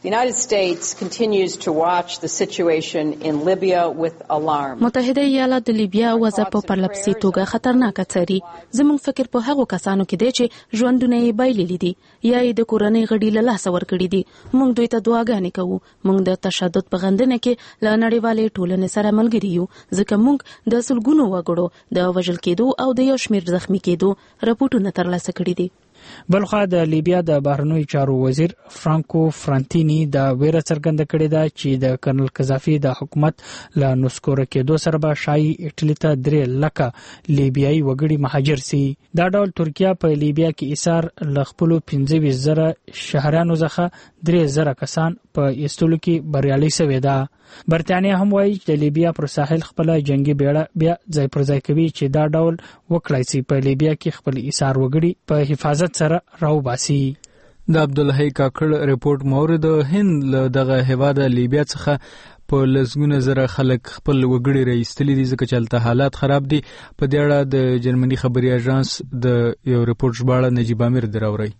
The United States continues to watch the situation in Libya with alarm. متحده ایالات د لیبیا وضع په پرلپسې توګه خطرناکه څاري. زموږ فکر په هغو کسانو کې دی چې ژوندونه یې بایللي دي یا یې د کورنۍ غړي له لاسه ورکړي دي. موږ دوی ته دعاګانې کوو. موږ د تشدد په غندنه کې له نړیوالې ټولنې سره ملګري یو ځکه موږ د سلګونو وګړو د وژل کېدو او د یو شمېر زخمی کېدو راپورټونه ترلاسه کړي دي. بلخوا د لیبیا د بهرنیو چارو وزیر فرانکو فرانتینی د ویره څرګنده کړې ده چې د کرنل قذافي د حکومت له نسکوره کېدو سره به شایي ایټالي ته درې لکه لیبیایي وګړي مهاجر سي. دا ډول ترکیه په لیبیا کې ایثار له خپلو پنځه ویشت زره شهریانو څخه درې زره کسان په ایستلو کې بریالۍ شوې ده. برتانیا هم وایي چې د لیبیا پر ساحل خپل جنگي بیړه بیا ځای پر ځای کوي چې دا ډول وکړای شي په لیبیا کې خپل ایثار وګړي په حفاظت سره راوباسي. د عبدالحی کاکړ ریپورت مورد هند له دغه هیواد لیبیا څخه په لسګونه زره خلک خپل وګړي راایستلي دي ځکه چې هلته حالات خراب دي. په دې اړه د جرمني خبري اژانس د یو ریپورت ژباړه نجیب امیر دراوري.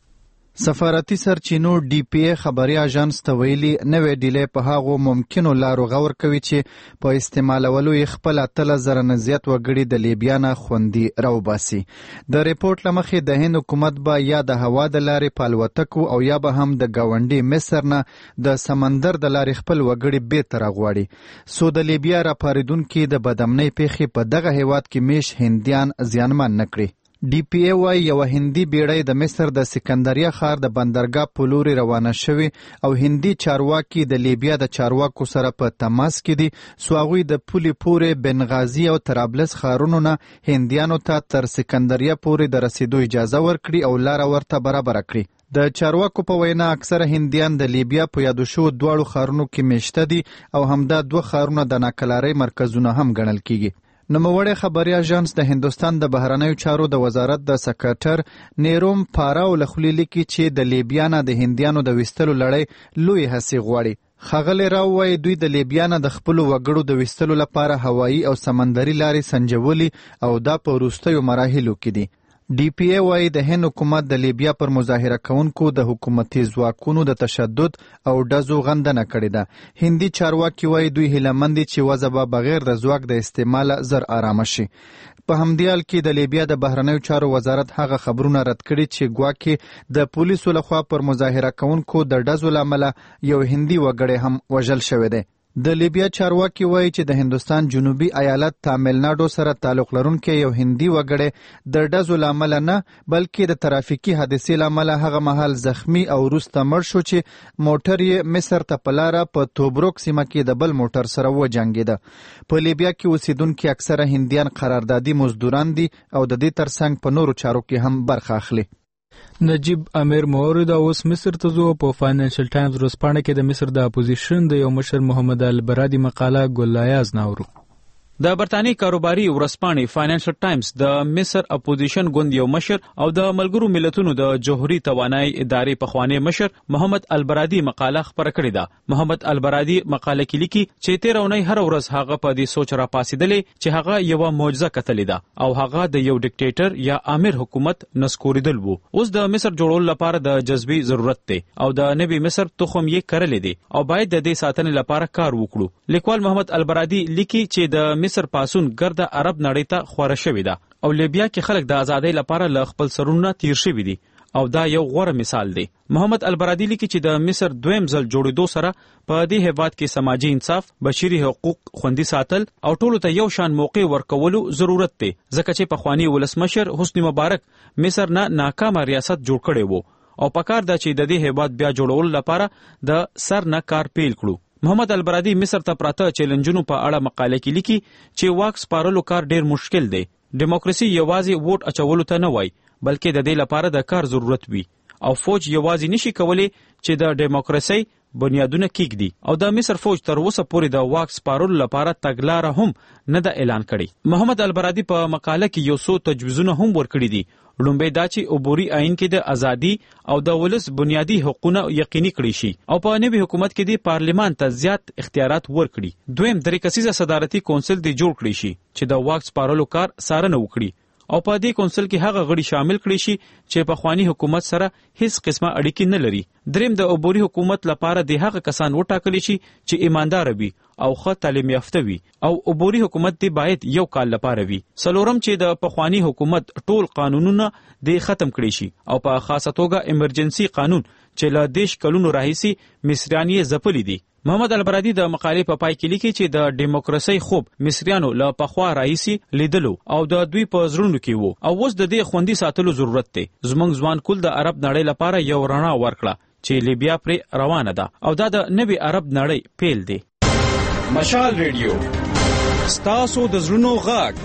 سفارتي سرچینو ډي پی ای خبري اژانس ته ویلي نوې ډیلې په هغو ممکنو لارو غور کوي چې په استعمالولو یې خپل اتلس زره نه زیات وګړي د لیبیا نه خوندي راوباسي. د ریپورت له مخې د هند حکومت به یا د هوا د لارې په الوتکو او یا به هم د ګاونډي مصر نه د سمندر د لارې خپل وګړي بیرته راغواړي. سو د لیبیا راپارېدونکي د بدامنۍ پیښې په دغه هیواد کې میش هندیان زیانمن نه کړي. ډي پی ای وايي یو هندي بیړۍ د مصر د سکندریه ښار د بندرګاه په لوري روانه شوې او هندي چارواکي د لیبیا د چارواکو سره په تماس کې دي. سو هغوی د پولې پورې بنغازي او طرابلس ښارونو نه هندیانو ته تر سکندریه پورې د رسیدو اجازه ورکړي او لاره ورته برابره کړي. د چارواکو په وینا اکثره هندیان د لیبیا په یادو شوو دواړو ښارونو کې میشته دي او همدا دوه ښارونه د ناکلارۍ مرکزونه هم ګڼل کیږي. نوموړی خبري اژانس د هندوستان د بهرنیو چارو د وزارت د سکرټر نیروم پاراو له خولې لیکي چې د لیبیا نه د هندیانو د ویستلو لړۍ لوی هڅې غواړي. ښاغلی راو وایي دوی د لیبیا نه د خپلو وګړو د ویستلو لپاره هوایي او سمندري لارې سنجولي او دا په وروستیو مراحلو کې دي. ډي پی ای وايي د هند حکومت د لیبیا پر مظاهره کوونکو د حکومتي ځواکونو د تشدد او ډزو غندنه کړې ده. هندي چارواکي وايي دوی هیلهمند دي چې وضع به بغیر د ځواک د استعماله زر آرامه شي. په همدې حال کې د لیبیا د بهرنیو چارو وزارت هغه خبرونه رد کړي چې ګواکې د پولیسو لخوا پر مظاهره کوونکو د ډزو له امله یو هندي وګړی هم وژل شوی دی. د لیبیا چارواکي وایي چې د هندوستان جنوبي ایالت تامل ناډو سره تعلق لرونکی یو هندي وګړی د ډزو له امله نه بلکې د ترافیکي حادثې له امله هغه مهال زخمی او وروسته مړ شو چې موټر یې مصر ته په لاره په توبروک سیمه کې د بل موټر سره وجنګېده. په لیبیا کې اوسیدونکي اکثره هندیان قراردادي مزدوران دي او د دې ترڅنګ په نورو چارو کې هم برخه اخلي. نجیب امیر مورد اوس مصر ته ځو. په فاینانشل ټایمز ورځپاڼه کې د مصر د اپوزیشن د یو مشر محمد البرادي مقاله ګلایاز ناورو. د برتانی کاروباري ورځپاڼې فاینانشل ټایمز د مصر اپوزیشن ګوند یو مشر او د ملګرو ملتونو د جوهري توانایي ادارې پخوانی مشر محمد البرادي مقاله خبره کړې ده. محمد البرادي مقاله کې لیکي چې تیر اونۍ هر ورځ هغه په دې سوچ را پاسېدلې چې هغه یو معجزه کتلې ده او هغه د یو ډیکټیټر یا امیر حکومت نسکوریدل وو. اوس د مصر جوړولو لپاره د جذبي ضرورت دی او د نوي مصر تخم یې کرلې دي او باید د دې ساتنې لپاره کار وکړو. لیکوال محمد البرادي لیکي چې د مصر پاسون ګرده عرب نړۍ ته خوره شوې ده او لیبیا کې خلک د ازادۍ لپاره له خپل سرونه تیر شوي دي او دا یو غوره مثال دی. محمد البرادي لیکي چې د مصر دویم ځل جوړېدو سره په دې هیواد کې سماجی انصاف، بشري حقوق خوندي ساتل او ټولو ته یو شان موقع ورکولو ضرورت دی ځکه چې پخوانی ولسمشر حسنی مبارک مصر نه ناکامه ریاست جوړ کړی وو او پکار ده چې د دې هیواد بیا جوړولو لپاره د سر نه کار پیل کړو. محمد البرادي مصر ته پراته چیلنجونو په اړه مقاله کې لیکي چې واک سپارلو کار ډیر مشکل دی. دیموکراسي یوازې ووټ اچولو ته نه وای بلکې د دې لپاره د کار ضرورت وي او فوج یوازې نشي کولی چې د دیموکراسي بنیادونه کېږدي او د مصر فوج تر اوسه پورې د واک سپارلو لپاره تګلاره هم نه ده اعلان کړې. محمد البرادي په مقاله کې یو څو تجویزونه هم ورکړي دي. لومبی دا چې عبوري آئین کې د ازادي او د ولس بنیادی حقوقونه یقیني کړي شي او په نوي حکومت کې د پارلیمان ته زیات اختیارات ورکړي. دویم درې کسیزه صدارتي کونسل دی جوړ کړي شي چې د واک سپارلو کار څارنه وکړي او په دې کونسل کې هغه غړي شامل کړي شي چې په خوانی حکومت سره هیڅ قسمه اړیکې نه لري. دریم د عبوري حکومت لپاره د هغه کسان وټاکل شي چې ایماندار وي او ښه تعلیم یافته وي او عبوري حکومت دی باید یو کال لپاره وي. څلورم چې د پخوانی حکومت ټول قانونونه دی ختم کړي شي او په خاصه توګه ایمرجنسي قانون چې له دیش کلونو راهیسي مصریان یې ځپلي دي. محمد البرادي د مقالې په پای کې لیکي چې د دیموکراسي خوب مصریانو له پخوا راهیسي لیدلو او د دوی په زړونو کې وو او اوس د دې خوندي ساتلو ضرورت دی. زمونږ ځوان کول د عرب نړۍ لپاره یو رڼا ورکړه چې لیبیا پرې روانه ده او دا د نوي عرب نړۍ پیل دی. مشال ریډیو ستاسو د زړونو غږ.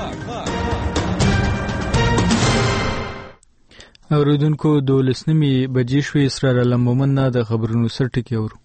اوریدونکو دولسنیمې بجې شوې. اسرار علم مومن نه د خبرونو سر ټکی اورو.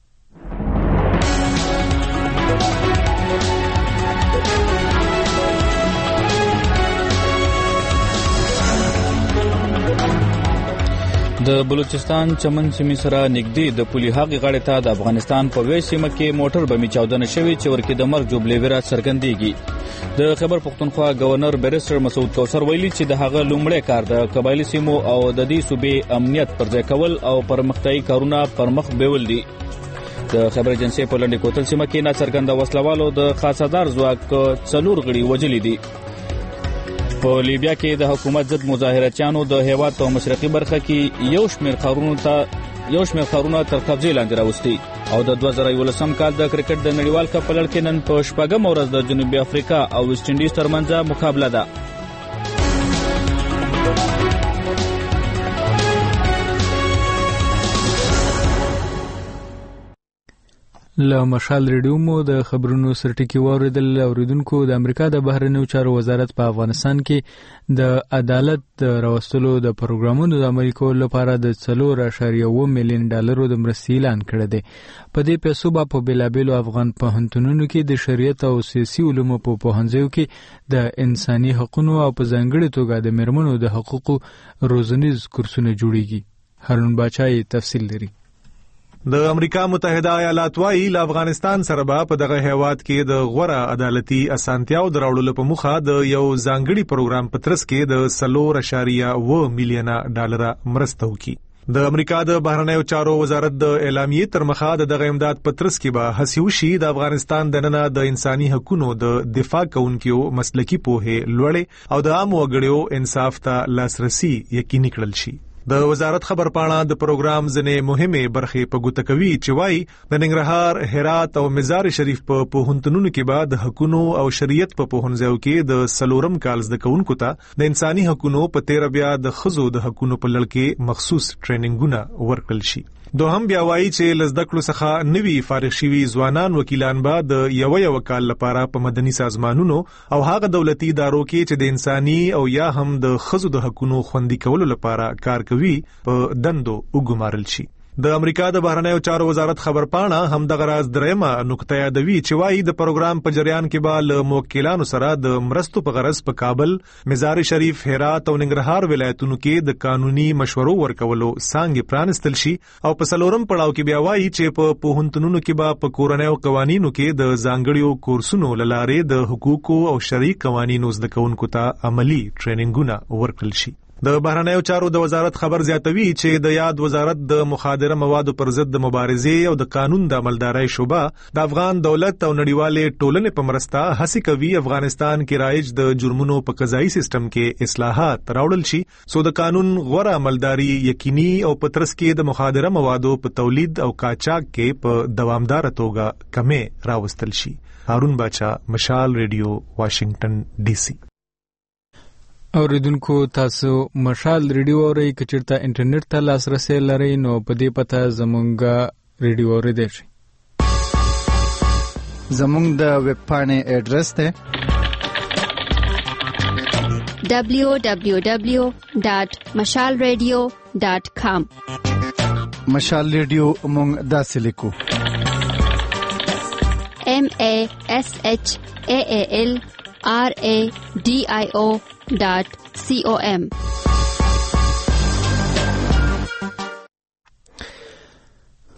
د بلوچستان چمن سیمې سره نږدې د پولي هغې غاړې ته د افغانستان په وی سیمه کې موټر بمې چاودنه شوې چې ورکې د مرګ جوړې ویره څرګندېږي. د خیبر پښتونخوا گورنر بیرسټر مسعود کوثر ویلي چې د هغه لومړی کار د قبایلی سیمو او د دې صوبې امنیت پر ځای کول او پرمختیايي کارونه پرمخ بیول دي. د خیبر ایجنسی په لنډې کوتل سیمه کې ناڅرګنده وسلوالو د خاصدار ځواک څلور غړي وژلي دي. په لیبیا کې د حکومت ضد مظاهرچیانو د هیواد په مشرقي برخه کې یو شمېر ښارونو ته یو شمېر ښارونه تر قبضې لاندې راوستي او د دوه زره یولسم کال د کرکټ د نړیوال کپ په لړ کې نن په شپږم ورځ د جنوبي افریقا او ویسټ انډیز ترمنځ مقابله ده. له مشال ریډیو مو د خبرونو سرټکی واوریدل. اوریدونکو د امریکا د بهرنیو چارو وزارت په افغانستان کې د عدالت د راوستلو د پروګرامونو د عملي کولو لپاره د څلور اعشاریه اووه میلیون ډالرو د مرستې اعلان کړی دی. په دې پیسو به په بیلابیلو افغان پوهنتونونو کې د شریعت او سیاسي علومو په پوهنځیو کې د انساني حقوقو او په ځانګړي توګه د میرمنو د حقوقو روزنیز کورسونه جوړیږي. هارون باچای تفصیل لري. د امریکا متحده ایالات وايي له افغانستان سره به په دغه هیواد کې د غوړه عدالتي اسانتیاو دراوړلو په مخه د یو ځانګړي پروګرام په ترڅ کې د څلور اعشاریه اووه میلیون ډالر مرسته وکړي. د امریکا د بهرنیو چارو وزارت د اعلامیې تر مخه د دغه امداد په ترڅ کې به هڅې وشي د افغانستان دننه د انساني حقوقو د دفاع کوونکو مسلکي پوهه لوړې او د عام وګړو انصاف ته لاسرسي یقیني کړل شي. د وزارت خبرپاڼه د پروګرام ځنې مهمه برخې په ګوته کوي چې وايي د ننګرهار، هرات او مزار شریف په پوهنتونونو کې به د حقوقو او شریعت په پوهنځیو کې د سلورم کال زده کوونکو ته د انساني حقوقو په تیر بیا د خزو د حقوقو په لړ کې مخصوص ټریننګونه ورکړل شي. دوهم بیا وایي چې لزدکلو څخه نوي فارغ شوي ځوانان وکیلان به د یو یو کال لپاره په مدني سازمانونو او هغه دولتي ادارو کې چې د انساني او یا هم د خزو د حقوقو خوندي کولو لپاره کار کوي په دندو وګمارل شي. د امریکا د بهرنیو چارو وزارت خبرپاڼه هم دغه راز درېمه نقطه یادوي چې وايي د پروګرام په جریان کې به له موکلانو سره د مرستو په غرض په کابل، مزار شریف، هرات او ننګرهار ولایتونو کې د قانوني مشورو ورکولو څنګه پرانستل شي او په سلورم پړاو کې بیا وايي چې په پوهنتونونو کې به په کورنیو قوانینو کې د ځانګړیو کورسونو لاره د حقوقو او شرعي قوانینو زده کوونکو ته عملی ټریننګونه ورکړل شي. د بهرنیو چارو د وزارت خبر زیاتوي چې د یاد وزارت د مخادره موادو پر ضد د مبارزې او د قانون د عملدارۍ شوبه د افغان دولت او نړیوالې ټولنې په مرسته هڅه کوي افغانستان کې رایج د جرمونو په قضایي سیستم کې اصلاحات راوړل شي څو د قانون غوره عملداري یقیني او په ترڅ کې د مخادره موادو په تولید او قاچاق کې په دوامدار توګه کمې راوستل شي. هارون باچا، مشال ریډیو، واشنگټن ډي سي. اوریدونکو تاسو مشال ریډیو اورئ که چیرته انټرنیټ ته لاسرسي لرئ نو په دې پته زمونږ ریډیو اوریدئ شئ. زمونږ د ویب پاڼې اډرس دی دبلیو دبلیو دبلیو ډاٹ مشال ریډیو ډاٹ کام. مشال ریډیو مونږ داسې لیکو M A S H A A L R A D I O dot com.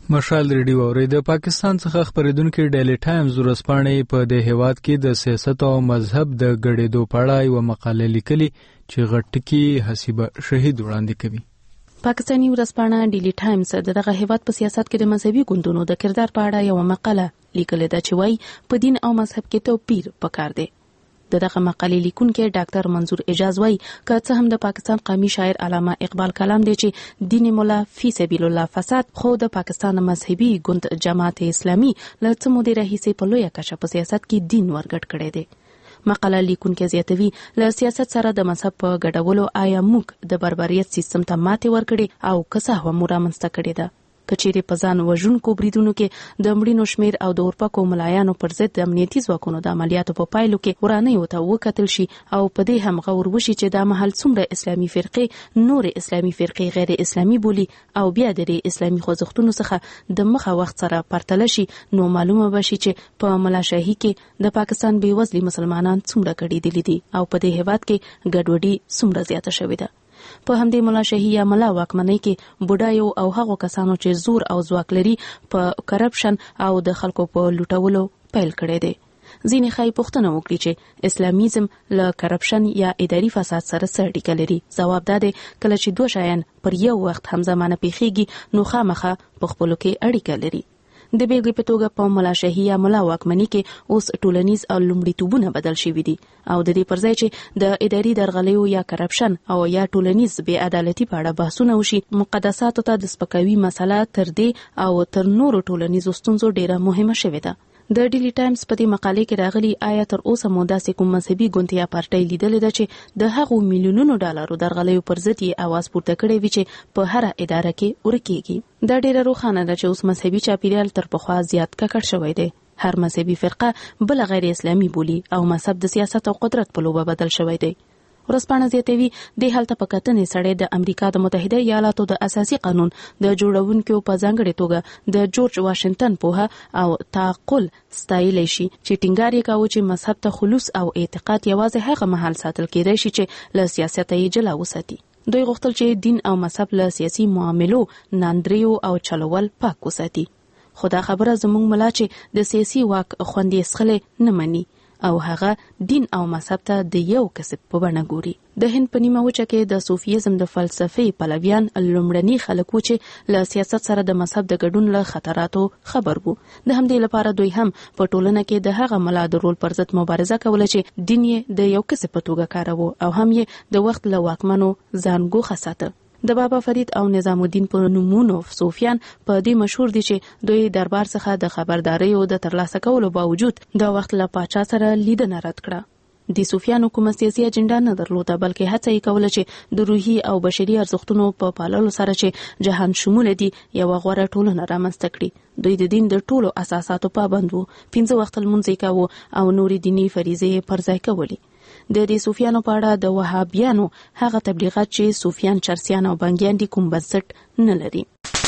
مشال ریډیو اوري د پاکستان څخه خبرېدونکو ډیلی ټایمز ورځپاڼې په د هیواد کې د سیاست او مذهب د ګډېدو په اړه یو مقاله لیکلي چې غټکی حسیبه شهید وړاندې کوي. پاکستاني ورځپاڼه ډیلی ټایمز دغه هیواد په سیاست کې د مذهبي ګوندونو د کردار په اړه یو مقاله لیکلې ده چې وایي په دین او مذهب کې توپیر پکار دی. دغه مقالې لیکونکي ډاکټر منظور اجاز وایي که څه هم د پاکستان قومي شاعر علامه اقبال کلام دی چې دین مولا فی سبیل الله فساد، خو د پاکستان مذهبي ګوند جماعت اسلامي له څه مودې راهیسې په لویه کچه په سیاست کې دین ورګډ کړی دی. مقاله لیکونکي زیاتوي له سیاست سره د مذهب په ګډولو آیا موږ د بربریت سیستم ته ماتې ورکړې او که څه هم رامنځته کړې ده. کچېرې په ځان وژونکو بریدونو کې د مړینو شمیر او د اورپکو ملایانو پر ضد د امنیتي ځواکونو د عملیاتو په پایلو کې ورانیو ته وکتل شي او په دې هم غور وشي چې دا مهال څومره اسلامي فرقې نور اسلامي فرقې غیر اسلامي بولي او بیا د اسلامي خوځښتونو څخه د مخه وخت سره پرتله شي، نو معلومه بشي چې په ملاشاهي کې د پاکستان بیوزلي مسلمانان څومره کډېدلي دي او په دې هیواد کې ګډوډي څومره زیاته شوې ده. په همدې ملاشاهي یا ملا واکمنۍ کې بډایو او هغو کسانو چې زور او ځواک لري په کرپشن او د خلکو په لوټولو پیل کړی دی. ځینې خای پوښتنه وکړي چې اسلامیزم له کرپشن یا اداري فساد سره څه اړیکه لري. ځواب دا دی کله چې دوه شیان پر یو وخت همزمانه پیښیږي نو خامخا په خپلو کې اړیکه لري. د بیلګې په توګه په ملاشاهي یا ملا واکمنۍ کې اوس ټولنیز او لومړیتوبونه بدل شوي دي او د دې پر ځای چې د اداري درغلیو یا کرپشن او یا ټولنیز بې عدالتي په اړه بحثونه وشي، مقدساتو ته د سپکاوي مسله تر دې او تر نورو ټولنیزو ستونزو ډیره مهمه شوې ده. د ډیلی ټایمز په دې مقالې کې راغلي آیا تر اوسه مو داسې کوم مذهبي ګوند یا پارټۍ لیدلې ده چې د هغو میلیونونو ډالرو درغلیو پر ضد یې اواز پورته کړی وي چې په هره اداره کې ورکیږي؟ دا ډیره روښانه ده چې اوس مذهبي چاپیریال تر پخوا زیات ککړ شوی دی. هر مذهبي فرقه بل غیر اسلامي بولي او مذهب د سیاست او قدرت په لوبه بدل شوی دی. ورځپاڼه زیاتوي د حالت په کتنې سړی د امریکا د متحده ایالاتو د اساسي قانون د جوړونکو په ځانګړي توګه د جورج واشنگټن په او تعقل ستایلی شي چې ټینګار یې کاوه چې مذهب ته خلوص او اعتقاد یوازې هغه مهال ساتل کېدای شي چې له سیاست یې جلا وساتي. دوی غوښتل چې دین او مذهب له سیاسي معاملو ناندریو او چلول پاک وساتي. خو دا خبره زموږ ملا چې د سیاسي واک خوندې اسخلې نه مني او هغه دین او مذهب ته د یو کسب په بڼه ګوري. د هند په نیمه وچه کې د صوفیزم د فلسفې پلویان لومړني خلک وو چې له سیاست سره د مذهب د ګډون له خطراتو خبر وو. د همدې لپاره دوی هم په ټولنه کې د هغه ملا د رول پر ضد مبارزه کوله چې دین یې د یو کسب په توګه کاروه او هم یې د وخت له واکمنو ځان ګوښه ساته. د بابا فرید او نظام الدین په نومونو صوفیان په دې مشهور دي چې دوی دربار څخه د خبرداري او د ترلاسه کولو باوجود د وخت له پاچا سره لیدنه رد کړه. د صوفیانو کوم سیاسي اجنډا نه درلوده، بلکې هڅه یې کوله چې د روحي او بشري ارزښتونو په پاللو سره چې جهان شمول دي یو غوړه ټولنه رامنځته کړي. دوی د دین د ټولو اساساتو پابند وو، پنځه وخت لمونځ یې کاوه او نوري دینی فریضې پر ځای کولې. د دې صوفیانو په اړه د وهابیانو هغه تبلیغات چې صوفیان چرسیان او بنګیان دي کوم بنسټ نه لري.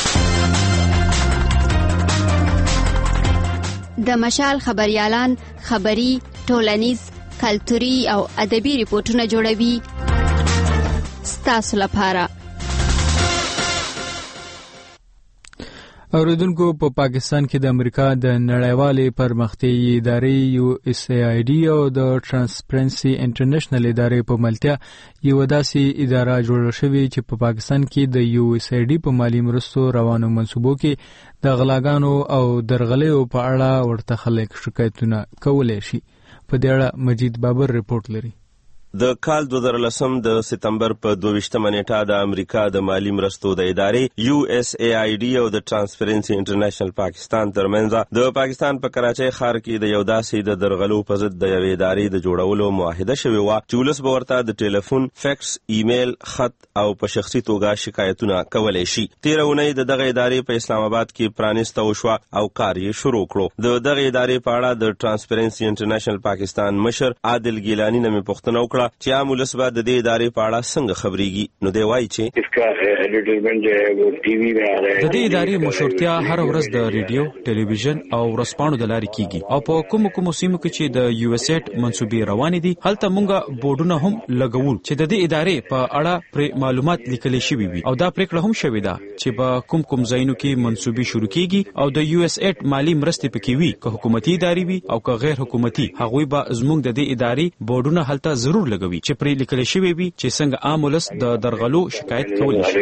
د مشال خبريالان خبري، ټولنیز، کلتوري او ادبي ریپورتونه جوړوي ستاسو لپاره. اوریدونکو په پاکستان کې د امریکا د نړیوالې پرمختیایي ادارې یو اس ای آی ډي او د ټرانسپرنسي انټرنیشنل ادارې په ملتیا یو داسې اداره جوړه شوې چې په پاکستان کې د یو اس ای ډي په مالی مرستو روانو منصوبو کې د غلاګانو او درغلیو په اړه ورته خلک شکایتونه کولای شي. په دې اړه مجید بابر رپورټ لري. د کال دوه زره لسم د سپتمبر په دوه نیټه د امریکا د مالی مرستو د ادارې یو اس ای آی ډي او د ټرانسپرنسي انټرنیشنل پاکستان ترمنځ د پاکستان په کراچۍ ښار کې د یو داسې د درغلو په ضد د یوې ادارې د جوړولو معاهده شوې وه چې ولس به ورته د ټلیفون، فیکس، ایمیل، خط او په شخصي توګه شکایتونه کولی شي. تېره اونۍ د دغه ادارې په اسلام آباد کې پرانیسته وشوه او کار یې شروع کړو. د دغه ادارې په اړه د ټرانسپرنسي انټرنیشنل پاکستان مشر عادل ګیلاني نه مې پوښتنه وکړه وغوښتله چې عام ولس به د دې ادارې په اړه څنګه خبريږي. نو دی وایي چې د دې ادارې مشورتیا هر ورځ د ریډیو، ټلویزیون او ورځپاڼو د لارې کیږي او په کوم کوم سیمو کې چې د یو اس ایټ منسوبې روانې دي هلته مونږه بورډونه هم لګول چې د دې ادارې په اړه پر معلومات لیکل شوي وي او دا پریکړه هم شوې ده چې په کوم کوم ځایونو کې منسوبې شروع کیږي او د یو اس ایټ مالی مرستې پکې وي که حکومتي ادارې وي او که غیر حکومتي هغوی به زموږ د دې ادارې بورډونه هلته ضرور لګوي چې پر لیکل شوي وي چې څنګه عام ولس د درغلو شکایت کولی شي.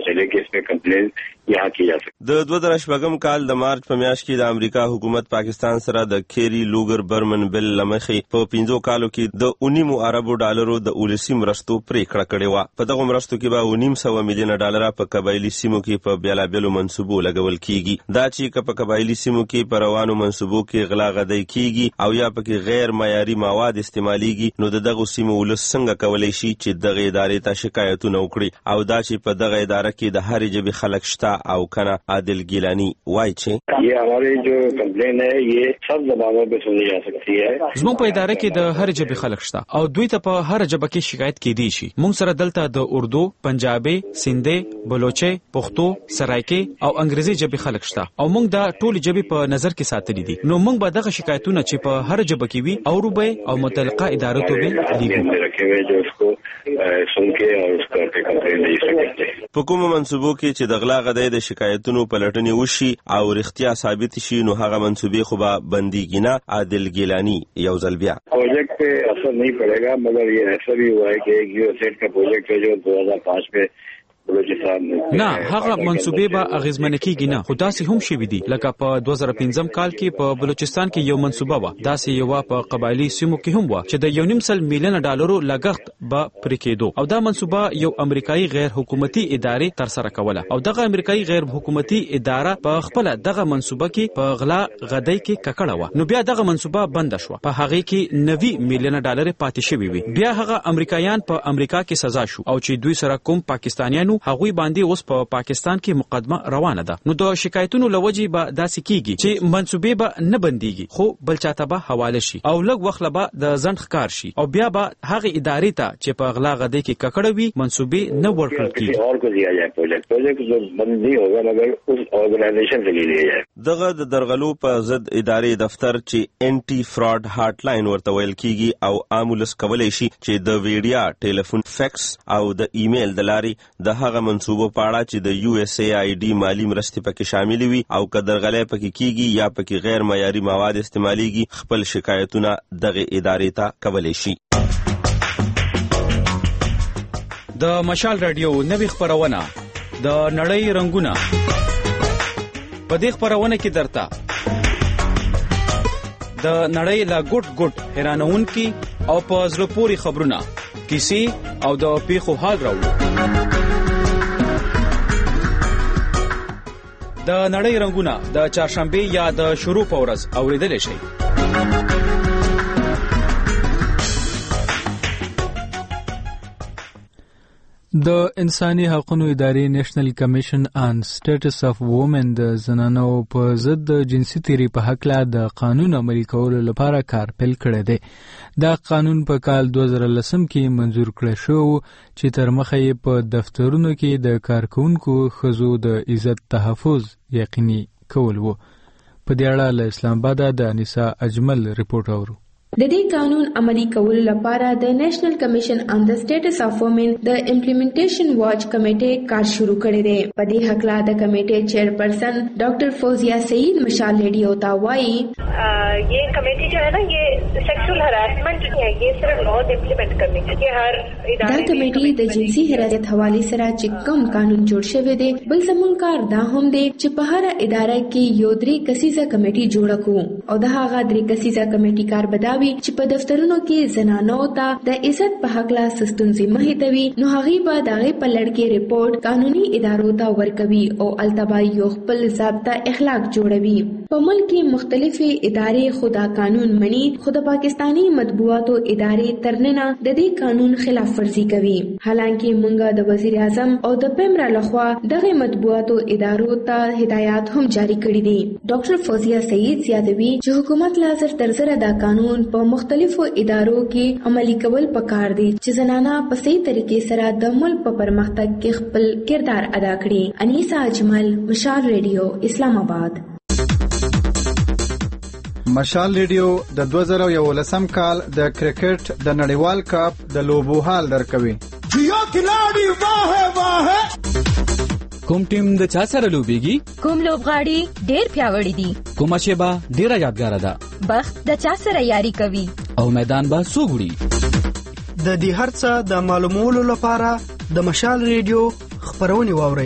د دوه زره شپږم کال د مارچ په میاشت کې د امریکا حکومت پاکستان سره د کیری لوګر برمن بل لمخې په پنځو کالو کې د اونیمو اربو ډالرو د اولسي مرستو پریکړه کړې و. په دغه مرستو کې به اونیم سوه میلیونه ډالر په قبایلی سیمو کې په بیلابېلو منصوبو لګول کیږي. دا چې په قبایلی سیمو کې په روانو منصوبو کې غلا غدۍ کیږي او یا پکې غیر معیاري مواد استعماليږي نو دغه سیمو ولس څنګه کولای شي چې دغه ادارې ته شکایتونه وکړي او دا چې په دغه اداره کې د هر جبي خلک شته او کنه. عادل گیلانی وایي چې یہ ہماری جو کمپلین ہے یہ سب زبانوں پہ سنی جا سکتی ہے. زموږ په اداره کې د هر ژبې خلک شته او دوی ته په هر ژبه کې شکایت کیدی شي. موږ سره دلته د اردو، پنجابي، سندي، بلوچي، پښتو، سرایکي او انګریزي ژبې خلک شته او موږ دا ټول ژبې په نظر کې ساتلې دي. نو موږ به دغه شکایتونه چې په هر ژبه کې وي او روبه او متعلقه ادارو ته لیږو. په کومو منصوبو کې چې د غلا غدۍ د شکایتونو پلټنې وشي او رښتیا ثابت شي نو هغه منصوبې خو به بنديږي نه. عادل گیلانی یو ځل بیا پروجیکٹ پہ اثر نہیں پڑے گا مگر یہ ایسا بھی ہوا ہے کہ ایک یو ایس ایٹ کا پروجیکٹ ہے جو دو ہزار پانچ میں نه هغه منسوبې به اغیزمن کیږي نه. خو داسې هم شوي دي لکه په دوه زره پنځم کال کې په بلوچستان کې یو منسوبه و داسې یو په قبایلی سیمو کې هم و چې د یو نیم سل میلیونه ډالرو لګښت به پرې کېدو او دا منسوبه یو امریکایي غیر حکومتي ادارې تر سره کوله او دغه امریکایي غیر حکومتي اداره په خپل دغه منسوبه کې په غلا غدۍ کې ککړه و. نو بیا دغه منسوبه بند شو. په هغه کې نوي میلیونه ډالر پاتې شوي وي. بیا هغه امریکایان په امریکا کې سزا شو او چې دوی سره کوم پاکستانیانو هغوی باندې اوس په پاکستان کې مقدمه روانه ده. نو د شکایتونو لوجي به داسې کیږي چې منسوبې به نه بنديږي خو بل چاته به حواله شي او لږ وخت لبا د ځند ښکار شي او بیا به هغه ادارې ته چې په غلا غدۍ کې ککړه وي منسوبې نه ورکړل کیږي. دغه د درغلو په ضد ادارې دفتر چې انټي فراډ هاټ لاین ورته ویل کیږي او عامولس کولای شي چې د ویډیا، ټلیفون، فیکس او د ایمیل د لارې د هغه منصوبو په اړه چې د یو اس ای آی ډي مالی مرستې پکې شامل وي او که درغلۍ پکې کیږي یا پکې غیر معیاري مواد استعماليږي خپل شکایتونه دغه ادارې ته کولی شي. د مشال رادیو نوی خبرونه د نړۍ رنگونه په دې خبرونه کې درته د نړۍ لا ګډ ګډ حیرانونکي او په زړه پورې خبرونه کیسې او د پیښو حال راوړو. د نړۍ رنگونه د چهارشنبه یا د شروع په ورځ اوریدل شي. د انساني حقوقو ادارې نېشنل کمیشن آن سټیټس اف وومن د زنانو په ضد د جنسي تیری په حق لا د قانون عملي کولو لپاره کار پیل کړی دی. دا قانون په کال دوه زره لسم کې منزور کړی شو چې تر مخه یې په دفترونو کې د کارکونکو ښځو د عزت تحفظ یقیني کول وو. په دې اړه له اسلام آباد د انیسا اجمل رپورټ اورو. د دې قانون عملي کولو لپاره د نېشنل کمیشن آن د سټیټس اف وومن د امپلیمنټیشن واچ کمیټې کار شروع کړی دی. په دې حق لا د کمیټې چیئرپرسن ډاکټر فوزیا سعید مشال ریډیو ته وایي یہ کمیٹی جو ہے نا یہ سیکسول ہراسمنٹ ہے یہ صرف لاز امپلیمنٹ کرنی چاہیے ہر ادارے. دا کمیټې د جنسي حراست حواله سره چې کوم قانون جوړ شوی دی بل زمون کار دا هم دی چې په هر اداره کې یو درې کسیزه کمیټي جوړ کړو او دا هغه درې کسیزه کمیټي کار بداوي چې په دفترونو کې زنانو ته د عزت په حق لا سستونزي مهیتوي نو هغه به دغه په لړکې ریپورت قانوني ادارو ته ورکوي او التبا یو خپل ضابطه اخلاق جوړوي. په ملک کې مختلفې ادارې خدا قانون مني، خو د پاکستاني مطبوعاتو ادارې ترننه د دې قانون خلاف ورزي کوي. حالانکه مونږه د وزیر اعظم او د پیمرا لخوا دغه مطبوعاتو ادارو ته هدایات هم جاری کړي دي. ډاکټر فوزیه سعید زیاتوي چې حکومت لا زر تر زره دا قانون په مختلفو ادارو کې عملي کول پکار دي چې زنانه په صحیح طریقې سره د ملک په پرمختګ کې خپل کردار ادا کړي. انیسا اجمل، مشال ریډیو، اسلام آباد. مشال ریډیو د دوه زره یولسم کال د کرکټ د نړیوال کپ د لوبو حال درکوي. جیو کلاړي واه واه. کوم ټیم د چا سره لوبيږي؟ کوم لوبغاړي ډېر پیاوړي دي؟ کومه شیبه ډیره یادګار ده؟ بخت د چا سره یاري کوي؟ او میدان به څوک وړي؟ د دې هرڅه د معلومولو لپاره د مشال ریډیو خبرونه واورئ.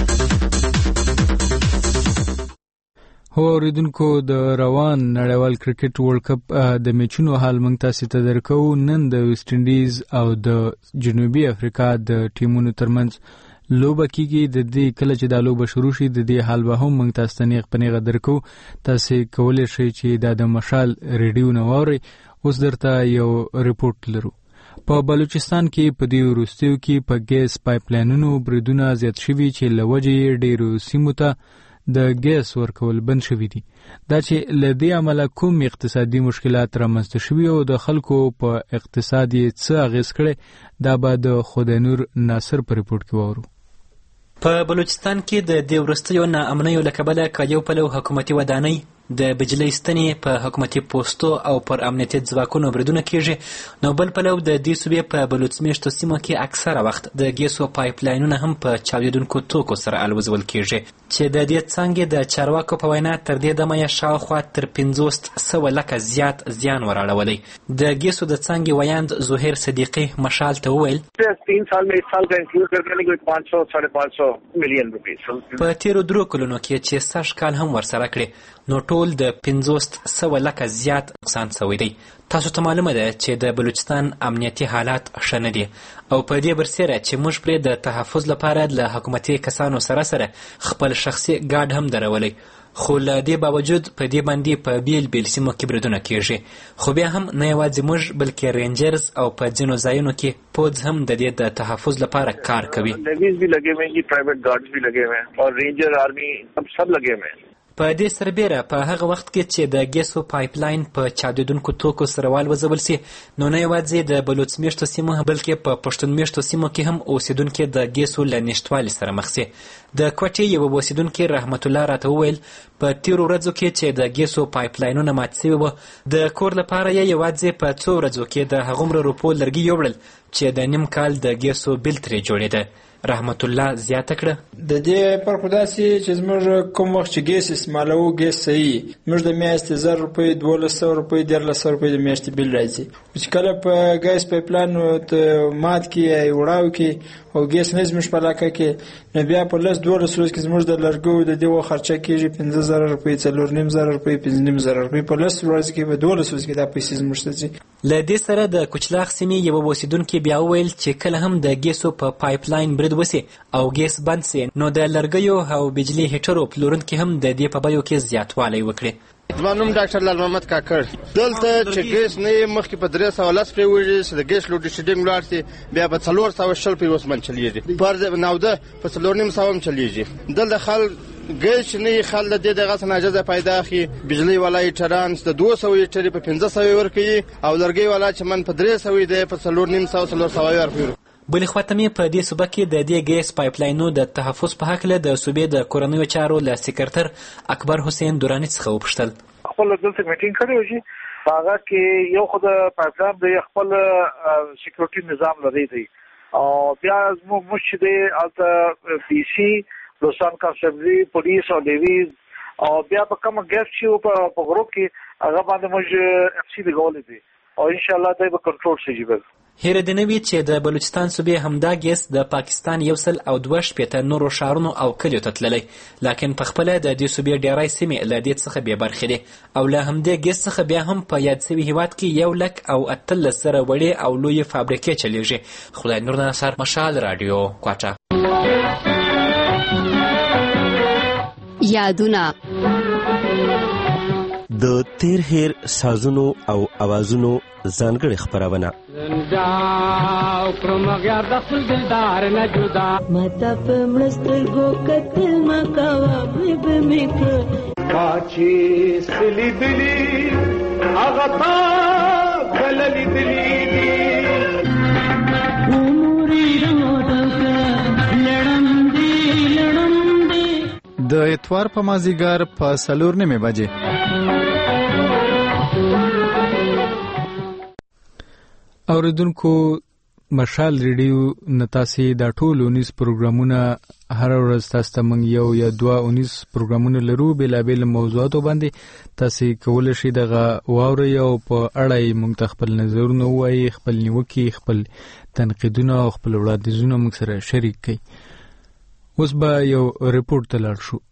هو اوریدونکو، د روان نړیوال کرکټ ورلد کپ د میچونو حال موږ تاسو ته درکو. نن د ویسټ انډیز او د جنوبي افریقا د ټیمونو ترمنځ لوبه کیږي. د دې کله چې دا لوبه شروع شي د دې حال به هم موږ تاسو ته نیغ پنیغه درکو. تاسو کولای شئ چې دا د مشال ریډیو نو واورئ. اوس درته یو ریپورت لرو. په بلوچستان کې په دې وروستیو کې په ګیس پایپ لاینونو بریدونه زیات شوي چې له وجې ډیرو سیمو ته د ګیس ورکول بند شوي دي. دا چې له دې امله کوم اقتصادي مشکلات رامنځته شوي او د خلکو په اقتصاد یې څه اغیز کړی، دا به د خدای نور ناصر په ریپورت کې واورو. په بلوچستان کې د دې وروستیو ناامنیو له کبله که یو پلو حکومتي ودانۍ د بجلی ستنې په حکومتي پوستو او پر امنیتي ځواکونو بریدونه کیږي، نو بل پلو د دې صوبې په بلوڅمیشتو سیمو کې اکثره وخت د ګیسو پایپ لاینونه هم په چاودیدونکو توکو سره الوزول کیږي، چې د دې څانګې د چارواکو په وینا تر دې دمه یې شاوخوا تر پنځوس سوه لکه زیات زیان وراړولی. د ګیسو د څانګې ویاند زهیر صدیقي مشال ته وویل تین سال میں اس سال کا انکلوډ کرنے کې پانچ سو ساڑھے پانچ سو ملین روپیز په تیرو درو کلونو کې چې سږ کال هم ورسره کړي، نو ټول د پنځوس سوه لکه زیات نقصان شوی دی. تاسو ته معلومه ده چې د بلوچستان امنیتي حالات ښه نه دي او په دې برسیره چې موږ پرې د تحفظ لپاره له حکومتي کسانو سره سره خپل شخصي ګارډ هم درولی، خو له دې باوجود په دې باندې په بیل بیل سیمو کې بریدونه کیږي. خو بیا هم نه یوازې موږ بلکې رینجرز او په ځینو ځایونو کې پوځ هم د دې د تحفظ لپاره کار کوي. لیویز بھی لگے ہوئے ہیں، پرائیویٹ گارڈز بھی لگے ہوئے ہیں اور رینجر آرمی سب لگے ہوئے ہیں. په دې سربیره په هغه وخت کې چې د ګیسو پایپ لاین په چاودیدونکو توکو سره والوځول سي، نو نه یوازې د بلوڅ میشتو سیمو بلکې په پښتون میشتو سیمو کې هم اوسیدونکي د ګیسو له نشتوالي سره مخ سي. د کوټې یو اوسیدونکي رحمت الله راته وویل په تیرو ورځو کې چې د ګیسو پایپ لاینونه مات سوي وو، د کور لپاره یې یوازې په څو ورځو کې د هغومره روپو لرګي یوړل چې د نیم کال د ګیسو بیل ترې جوړېده. رحمت الله زیاته کړه د دې فرق داسې چې زموږ کوم وخت چې ګیس استعمالوو ګیس صحیح موږ د میاشتې زر روپۍ دولس سوه روپۍ دیارلس سوه روپۍ د میاشتې بیل راځي، چې کله په ګیس پایپلاین مات کړي وړاو کړي او ګیس نه زموږ په علاقه کې، نو بیا په لس دولس ورځو کې زموږ د لرګیو د دې خرچه کېږي پنځه زره روپۍ، څلور نیم زره روپۍ، پنځه نیم زره روپۍ. په لس ورځو کې په دولس ورځو کې دا پیسې زموږ ته ځي. له دې سره د کوچلاغ سیمې یوه اوسیدونکي بیا وویل چې کله هم د ګیسو په پایپ لاین برید وسي او ګیس بند سي، نو د لرګیو او بجلي هیټرو پلورونکي هم د دې په بیو کې زیاتوالی وکړي. زما نوم ډاکټر لال محمد کاکړ. دلته چې ګیس نه یې مخکې په درې سوه لس پرې وږي چې د ګیس لوډ شیډینګ ولاړ سي، بیا په څلور سوه شل پرې اوس من چلیږي، پر نوده په څلور نیم سوه هم چلیږي. دلته خلک ګیس چې نه یې خل د دې دغه څه ناجیزه پیدا اخلي، بجلي والا هیټران د دوه سوه هیټرې په پنځه سوه ورکوي او لرګي والا چې من په درې سوه دی په څلور نیم سوه څلور سوه ورکوي. بلې خواته مې په دې صوبه کې د دې ګیس پایپ لاینونو د تحفظ په هکله د صوبې د کورنیو چارو له سکرټر اکبر حسین دوراني څخه وپوښتل. خپل دلته میټینګ کړی و چې هغه کې یو خو د پایپ لاین د خپل سکیورټي نظام لري دی او بیا موږ چې دی الته پی سی بلوچستان کانسټیبلي پولیس او لیویز او بیا په کوم ګیس چې په غروب کې هغه باندې موږ اف سی لګولې دي او ان شاء الله دا به کنټرول شي. بل هیره د نوي چې د بلوچستان صوبې همدا ګیس د پاکستان یو سل او دوه شپېته نورو ښارونو او کلیو ته تللی، لکن په خپله د دې صوبې ډېری سیمې له دې څخه بې برخې دي او له همدې ګیس څخه بیا هم په یاد سوي هیواد کې یو لک او اتلس زره وړې او لویې فابریکې چلیږي. خدای نور ناصر، مشال راډیو، کوټه. یادونه د تیر هیر سازونو او اوازونو ځانګړې خپرونه زنده کړم غیار د خپل دلدار نه جدا مته په مسترګو کتل مکوا به میکړه کاچی سلی دلی هغه تا کللی دلی د اتوار په مازیګر په سلور نیمه بجې اوریدونکو مشال ریډیو نتاسي دا ټول اونیس پروګرامونه هر ورځ تاسو ته موږ یو یا دوه اونیس پروګرامونه لرو بېلابېل موضوعاتو باندې تاسو کولی شئ دغه واورئ او په اړه یې موږ ته خپل نظرونه ووایئ، خپل نیوکې، خپل تنقیدونه او خپل وړاندیزونه موږ سره شریک کړئ. اوس به یو ریپورت ته لاړ شو.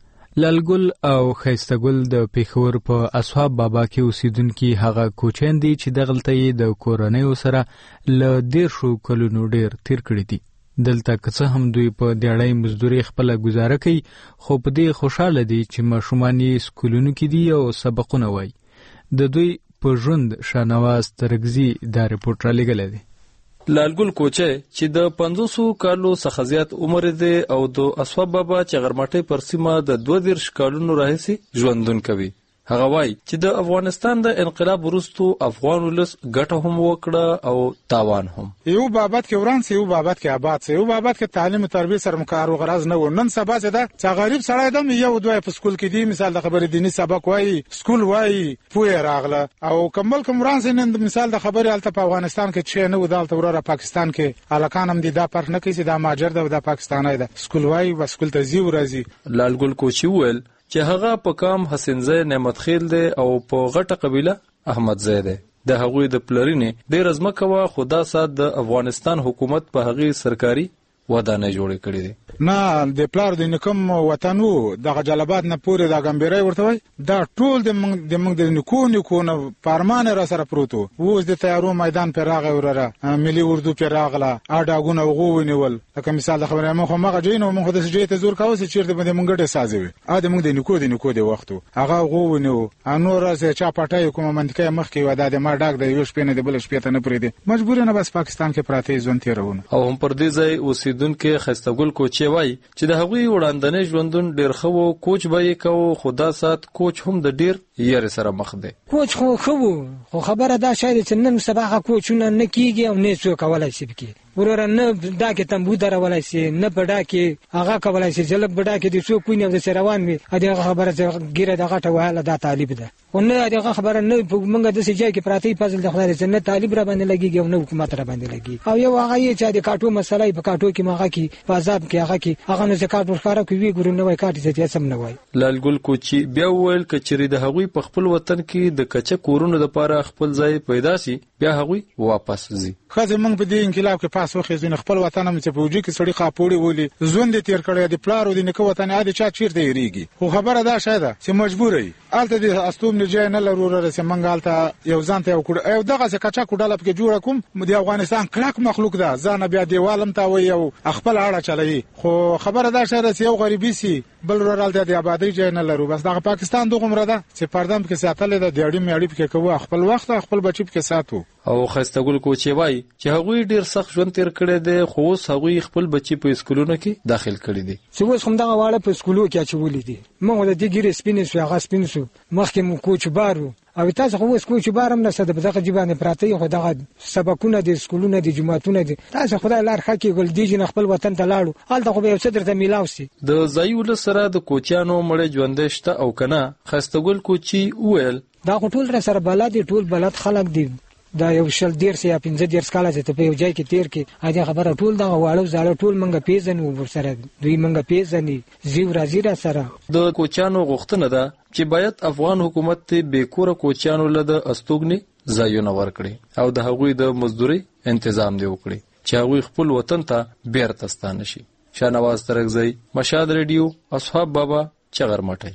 لالګل او خیستګل د پیښور په اصحاب بابا کې اوسیدونکي هغه کوچین دي چې دغلته یې د کورنیو سره له دیرشو کلونو ډیر تیر کړي دي. دلته که څه هم دوی په دیاړۍ مزدوري خپله ګزاره کوي، خو په دې خوشحاله دي چې ماشومان یې سکولونو کې دي او سبقونه وایي. د دوی په ژوند شاهنواز ترګزي دا ریپورټ رالیږلی دی. لالګل کوچه چې د پنځوسو کالو څخه زیات عمر دی او د اصحاب بابا چې غرمټۍ پر سیمه د دوه دېرش کالونو راهیسې ژوندون کوي. هغه وایي چې د افغانستان د انقلاب وروستو افغان ولس ګټه هم وکړه او تاوان هم. یو بابت کې وران سي، یو بابت کې آباد سي، یو بابت کې تعلیم او تربیه سره مکار او غرض نه و. نن سبا چې دا چې غریب سړی دم یو دوه په سکول کې دی، مثال د خبرې دیني سبق وایي، سکول وایي، پوهه راغله او کمل کوم وران سي. نن مثال د خبرې حالت په افغانستان کې چې نه و، دالته وراره پاکستان کې الکان هم دي دا فرق نه کوي چې دا ماجر ده او دا پاکستاني ده. سکول وایي و سکول ته زی ورځي. لالګل کوچی ویل چې هغه په کام حسینزی نعمت خیل دی او په غټه قبیله احمد زی دی. د هغوی د پلرینې ډېر ځمکه وه، خو دا سات د افغانستان حکومت په هغې سرکاري ودانۍ جوړې کړې دي. نه د پلار د نکم وطن وو، دغه جلبات نه پورې د ګمبیرای ورته وای، دا ټول د موږ د نکو نکو نه پارمان را سره پروت وو. اوس د تیارو میدان پر راغی وراره ملي اردو پر راغله اډاګونه وغو ونیول. لکه مثال د خبرې مخ مغه جینو موږ د سجې ته زور کاوه چې چیرته باندې موږ ډېر سازوي. ا د موږ د نکو د نکو د وختو هغه وغو ونیو. انو راځي چا پټای کوم منطقه مخ کې ودا د ما ډاګ د یو شپې نه د بل شپې ته نه پرې دي، مجبور نه بس پاکستان کې پراته ځون تیرونه. او هم پر دې ځای اوسیدونکو خستګل کوچی وای چې د هغوی وړاندنې ژوندون ډیر خو کوچ به یې کو، خدا سات کوچ هم د ډیر یې سره مخ دی. کوچ خو خو خو خبره دا شاید چې نن سبا کوچونه نه کیږي او نه څو کولای شي بکی ورور نه دا کې تمبو درولای شي، نه پډا کې هغه کولای شي جلب پډا کې د څو کوینه د روان وي. هغه خبره چې ګیره د غټه وهاله دا طالب ده او نه هغه خبره نه موږ د سې ځای کې پراتی فضل د خدای جنت طالب را باندې لګيږي او نه حکومت را باندې لګي. او یو هغه یې چې د کاټو مسلې په کاټو کې ماغه کې په عذاب کې هغه کې هغه نه زکات ورخاره کوي ګورو نه وای کاټي چې سم نه وای. لالګل کوچی بیا ویل کچری د هغوی په خپل وطن کې د کچه کورونو لپاره خپل ځای پیدا سي، بیا هغوی واپس ځي. خاصه موږ په دې انقلاب کې پاس وخت ځین خپل وطن هم چې پوجي کې سړی خاپوړي ولي ژوند تیر کړی د پلار او د نکو وطن عادي چا چیرته یریږي. خو خبره دا شاید چې مجبورې الته د استوم نه ځای نه لرو رسې منګالته یو ځان ته وکړ او دغه څه کچا کوډاله په جوړه کوم د افغانستان کلک مخلوق ده ځان بیا دیوالم ته وي او خپل اړه چلوي. خو خبره دا شاید چې یو غریبي سي بل ورالته د آبادی ځای نه لرو، بس دغه پاکستان دغه مره ده چې پردم کې ساتل د دیړې میړې په کې کوه خپل وخت خپل بچی په کې ساتو. او خستګل کوچی وای چې هغوی ډیر سخت ژوند تیر کړی دی، خو اوس هغوی خپل بچی په سکولونو کې داخل کړی دي. چې اوس هم دغه واړه په سکولو کې اچولې دي. موږ د دې ګیره سپینې سو هغه سپین سو مخکې مو کوچ بارو او تاسو خو اوس کوچ بارم نه سده دغه جیبانه پراته خو دغه سبقونه دي سکولونه دي جماعتونه دي. تاسو خدای لار خکې ګل دیږي نه خپل وطن ته لاړو حالته خو به صدر ته میلاو سي. د زایول سره د کوچیانو مړ ژوند شته او کنه. خستګل کوچی ویل دا ټول را سره بلد ټول بلد خلک دي، دا یو شل ډیر سي پنځه ډیر سکاله چې په یو ځای کې تیر کې اځه خبره ټول دا واړو زاړه ټول منګه پیژنو ورسره دوی منګه پیژني زیو راځي را سره. د کوچانو غوښتنه ده چې باید افغان حکومت ته بیکوره کوچانو له استوګني ځایونه ورکړي او د هغوی د مزدوري تنظیم دی وکړي چې هغوی خپل وطن ته بیرته ستانه شي. شاهنواز ترګزی، مشال ریډیو، اصحاب بابا، چغرمټي.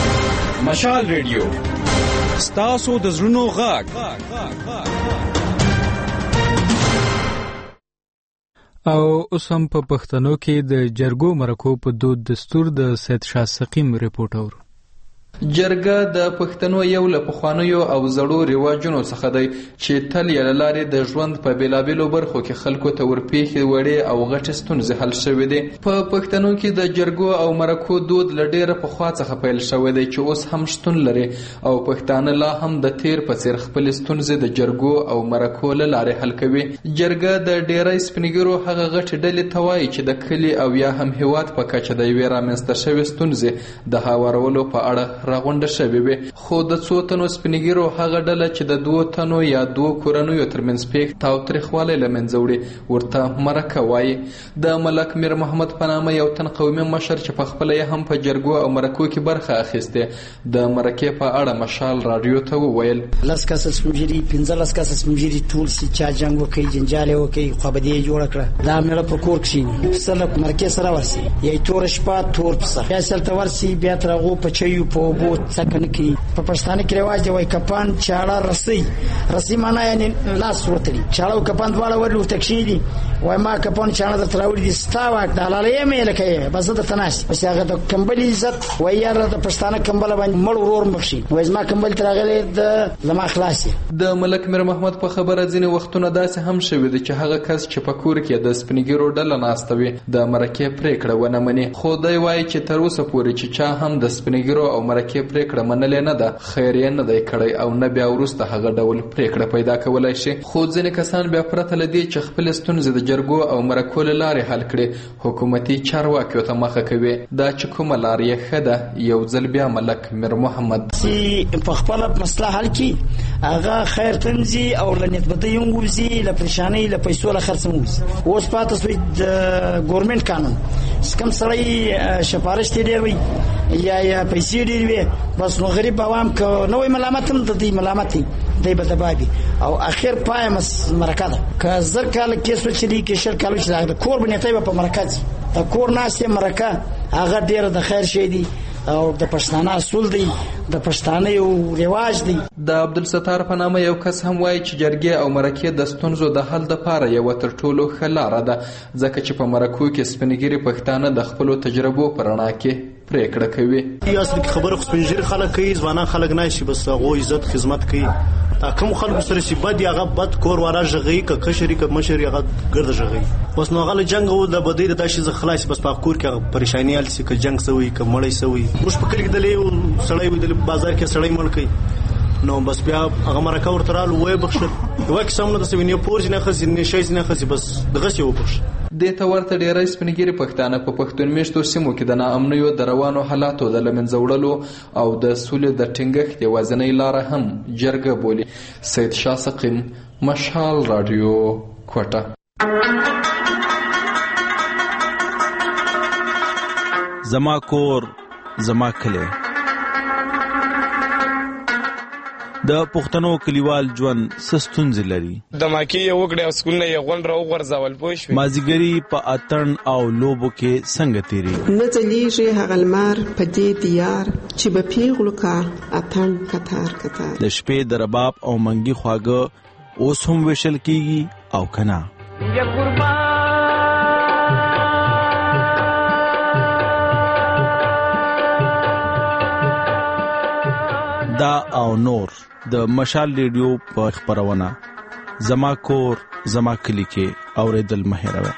مشال ریډیو ستاسو د زړونو غږ. او اوس هم په پښتنو کې د جرګو مرکو په دود دستور د سید شاه سقیم ریپورت اورو. جرګه د پښتنو یو له پخوانیو او زړو رواجونو څخه دی چې تل یې له لارې د ژوند په بېلابېلو برخو کې خلکو ته ورپېښې وړې او غټې ستونزې حل شوې دي. په پښتنو کې د جرګو او مرکو دود له ډېره پخوا څخه پیل شوی دی چې اوس هم شتون لري او پښتانه لا هم د تیر په څېر خپلې ستونزې د جرګو او مرکو له لارې حل کوي. جرګه د ډېری سپینګیرو هغه غټې ډلې ته وایي چې د کلي او یا هم هېواد په کچه د یوې رامنځته شوې ستونزې د هوارولو په اړه راغونډه شوې وي. خو د څو تنو سپینګیرو هغه ډله چې د دوو تنو یا دوو کورنیو ترمنځ پیښ تاوتریخوالی له منځه وړي ورته مرکه وایي. د ملک میر محمد په نامه یو تن قومي مشر چې په خپله یې هم په جرګو او مرکو کې برخه اخیستې د مرکې په اړه مشال راډیو ته وویل: لس کسه سپینګیري پنځلس کسه سپینګیري ټول سي چا جنګ وکړي جنجال یې وکړي خوابدي یې جوړه کړه دا مېړه په کور کښېني پسه له مرکې سره ورسي یا یې توره شپه تور پسه بیا سلته ورسي بیا تر هغو په چیو په اوبو څکه نه کوي. په پښتانه کې رواج دی وایي کپان چاړه رسۍ رسۍ معنا یعنې لاس ورتړي چاړه او کپان دواړه ور ورته کښېږدي وایي ما کپان چاړه درته راوړي دي ستا واک د حلاله یې مې لکه یې بس زه درته ناست بس هغه د کمبل عزت وایي یاره د پښتانه کمبله باندې مړ ورور مخ شي وایي زما کمبل ته راغلی د زما خلاص یې. د ملک میر محمد په خبره ځینې وختونه داسې هم شوي دي چې هغه کس چې په کور کې د سپینګیرو ډله ناسته وي د مرکې پرېکړه ونه مني. خو دی وایي چې تر اوسه پورې چې چا هم د سپینګیرو او مرکې پرېکړه منلې نه ده خیر یې نه دی کړی او نه بیا وروسته هغه ډول پرېکړه پیدا کولی شي. خو ځینې کسان بیا پرته له دې چې خپلې ستونزې د جرګو او مرکو له لارې حل کړي حکومتي چارواکیو ته مخه کوي. دا چې کومه لار یې ښه ده یو ځل بیا ملک میر محمد چې په خپله مسله حل کړي هغه خیر تنځي او له نیتبدۍ هم ووځي له پریشانۍ له پیسو له خرڅ هم ووځي. اوس پاته سوی د ګورمنټ قانون کوم سړی سفارش ته ډېر وي یا یا پیسې ډېرې وي بس نو غریب عوام که نه وي ملامت هم د دوی ملامت دی دی به تباه وي او اخر پای مرکه ده که زر کاله کیس وچلي که شل کاله وچلي د کور بنیتی به په مرکه ځي د کور ناستې مرکه هغه ډېره د خیر شی دی او د پښتانه اصول دی د پښتانه یو رواج دی. د عبدالستار په نامه یو کس هم وایي چې جرګې او مرکې د ستونزو د حل دپاره یوه تر ټولو ښه لاره ده ځکه چې په مرکو کې سپینګیري پښتانه د خپلو تجربو په رڼا کې پرېکړه کوي. یا اصل کې خبره خو سپینګیري خلک کوي ځوانان خلک نه شي بس هغو عزت خدمت کوي کوم خلکو سره چې بد هغه بد کور واره ژغوي که کشري که مشري هغه ګرده ژغوي اوس نو هغه له جنګ او د بدۍ د دا شي څخه خلاص بس په کور کې هغه پریشاني حل شي که جنګ سوی که مړی سوی موږ په کلي کې د لیو سړی وي د بازار کې سړی مړ کوي نو بس بیا هغه مرکه ورته رالو وایي بخښل وایي کیسه هم نه داسې وي نه پورځي نه خسي نه شی نه خسي بس دغسې وبخښه. دې ته ورته ډېری سپینګیري پښتانه په پښتون میشتو سیمو کې د ناامنیو د روانو حالاتو د له منځه وړلو او د سولې د ټینګښت یوازینۍ لاره هم جرګه بولي. سید شاه سقیم، مشال راډیو، کوټه. زما کور زما کلی د پښتنو کلیوال ژوند ستونزې لري. د ماکي یو وګړي او سکول نه یو غون راو غورځول پوه شوې مازیګري په اتن او لوبو کې څنګه تیری نه ځلیږي هغه لمر په دې دیار چې به پیغلو کا اتن کتار کتار د شپې د رباب او منګي خواږه اوس هم وشل کیږي او کنا یا قربان دا او نور د مشال ریډیو په خبرونه زما کور زما کلی کې اوریدل مهیروي.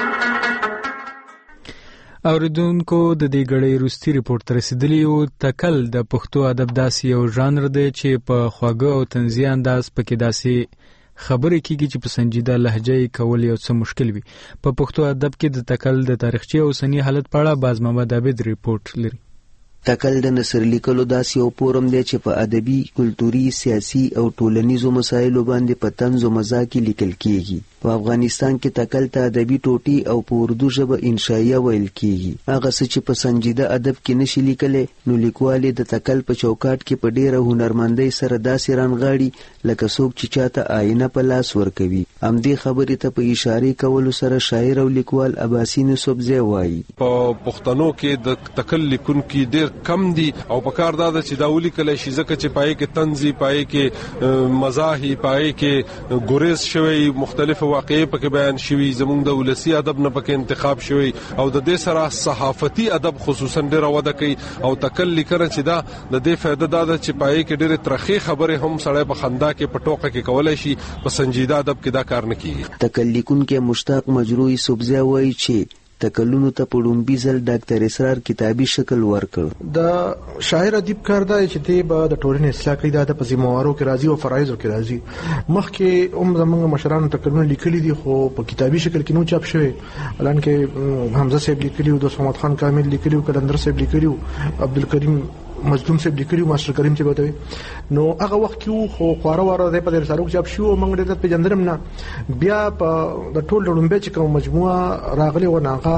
اوریدونکو د دې غړې روستي ریپورت تر رسیدلی او تکل د پښتو ادب داسې یو ژانر دی چې په خواږه او طنزي انداز پکې داسې خبرې کیږي چې په سنجیده لهجه کول یو څه مشکل وي. په پښتو ادب کې د تکل د تاریخچه او سنی حالت په اړه باز محمد عابد ریپورت لري. تکل د نثر لیکلو داسې یو فورم دی چې په ادبي، کلتوري، سیاسي او ټولنیزو مسایلو باندې په طنز او مزاح کې لیکل کیږي. په افغانستان کې تکل ته ادبي ټوټې او په اردو ژبه انشائیه ویل کیږي. هغه څه چې په سنجیده ادب کې نشي لیکلی نو لیکوال د تکل په چوکاټ کې په ډیره هنرمندۍ سره داسې رانغاړي لکه څوک چې چاته آینه په لاس ورکوي. همدې خبرې ته په اشاره کولو سره شاعر او لیکوال عباسي نصبزی وایي په پښتنو کې د تکل لیکونکي ډېر کم دي او په کار دا چې دا ولیکل شي ځکه چې پای کې طنزي پای کې مزاحي پای کې ګوریز شوی مختلف واقعې پکې بیان شوی زموږ د ولسی ادب نه پکې انتخاب شوی او د دې سره صحافتي ادب خصوصا ډېر وده کوي او تکل لیکنه چې دا د دې فائدہ دا ده چې پای کې ډېر ترخی خبره هم سړی په خندا کې پټوقه کې کولای شي په سنجیده ادب کې دا کار نه کوي. تکل لیکونکي مشتاق مجروحي سبزی وایي چې تکلونو ته په لومبي ځل ډاکټر اسرار کتابي شکل ورکړ. د شاعر ادیب کار دی چې دی به د ټولنې اصلاح کوي دا د پزیموارو کې راځي او فرایضو کې راځي. مخکې هم زمونږ مشرانو تکلونه لیکلي دي خو په کتابي شکل کې نو چاپ شوی. الان کې حمزه صاحب لیکلی او د محمد خان کامل لیکلی او کلندر صاحب لیکلی او عبدالکریم مظلوم صاحب لیکلی او ماستر کریم چې بوتوي نو هغه وخت کې خو خواره واره د په رسالو چاپ شو موږ د پیجندرم نه بیا په د ټول لومبه چې کوم مجموعه راغلی و ناغه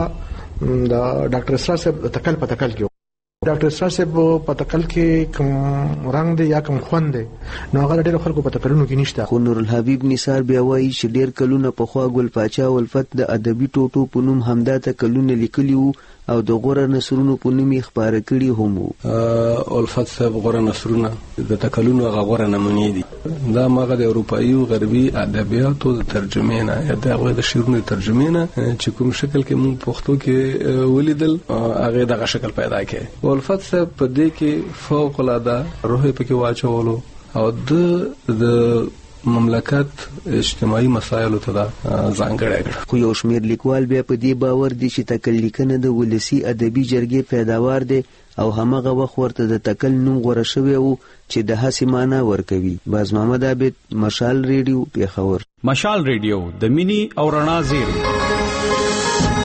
د ډاکټر اسرار صاحب تکل په تکل کې ډاکټر اسرار صاحب په تکل کې کوم رنگ دی یا کوم خوند دی نو هغه ډېر خلکو په تکلونو کې نشته. خو نور الحبیب نثار بیا وایي چې ډېر کلونه په خوا ګل پاچا ولفت د ادبي ټوټو په نوم همدا تکلونه لیکلي وو او د غوره نثرونو په نوم یې خپاره کړي هم وو. الفت صاحب غوره نثرونه د تکلونو هغه غوره نمونې دي. دا ماغه د اروپایي او غربي ادبیاتو د ترجمې نه یا د هغه د شعرونو ترجمې نه چې کوم شکل کې موږ پښتو کې ولیدل هغه دغه شکل پیدا کړي. الفت صاحب په دې کې فوق العاده روح پکې واچولو او د د مملکت اجتماعي مسایلو ته دا ځانګړی کړ. خو یو شمېر لیکوال بیا په دې باور دي چې تکل لیکنه د ولسی ادبي جرګې پیداوار دی او همغه وخت ورته د تکل نوم غوره شوی و چې د هڅې معنا ورکوي. باز محمد عابد، مشال ریډیو، پیښور. مشال ریډیو د مینی او رڼا زیری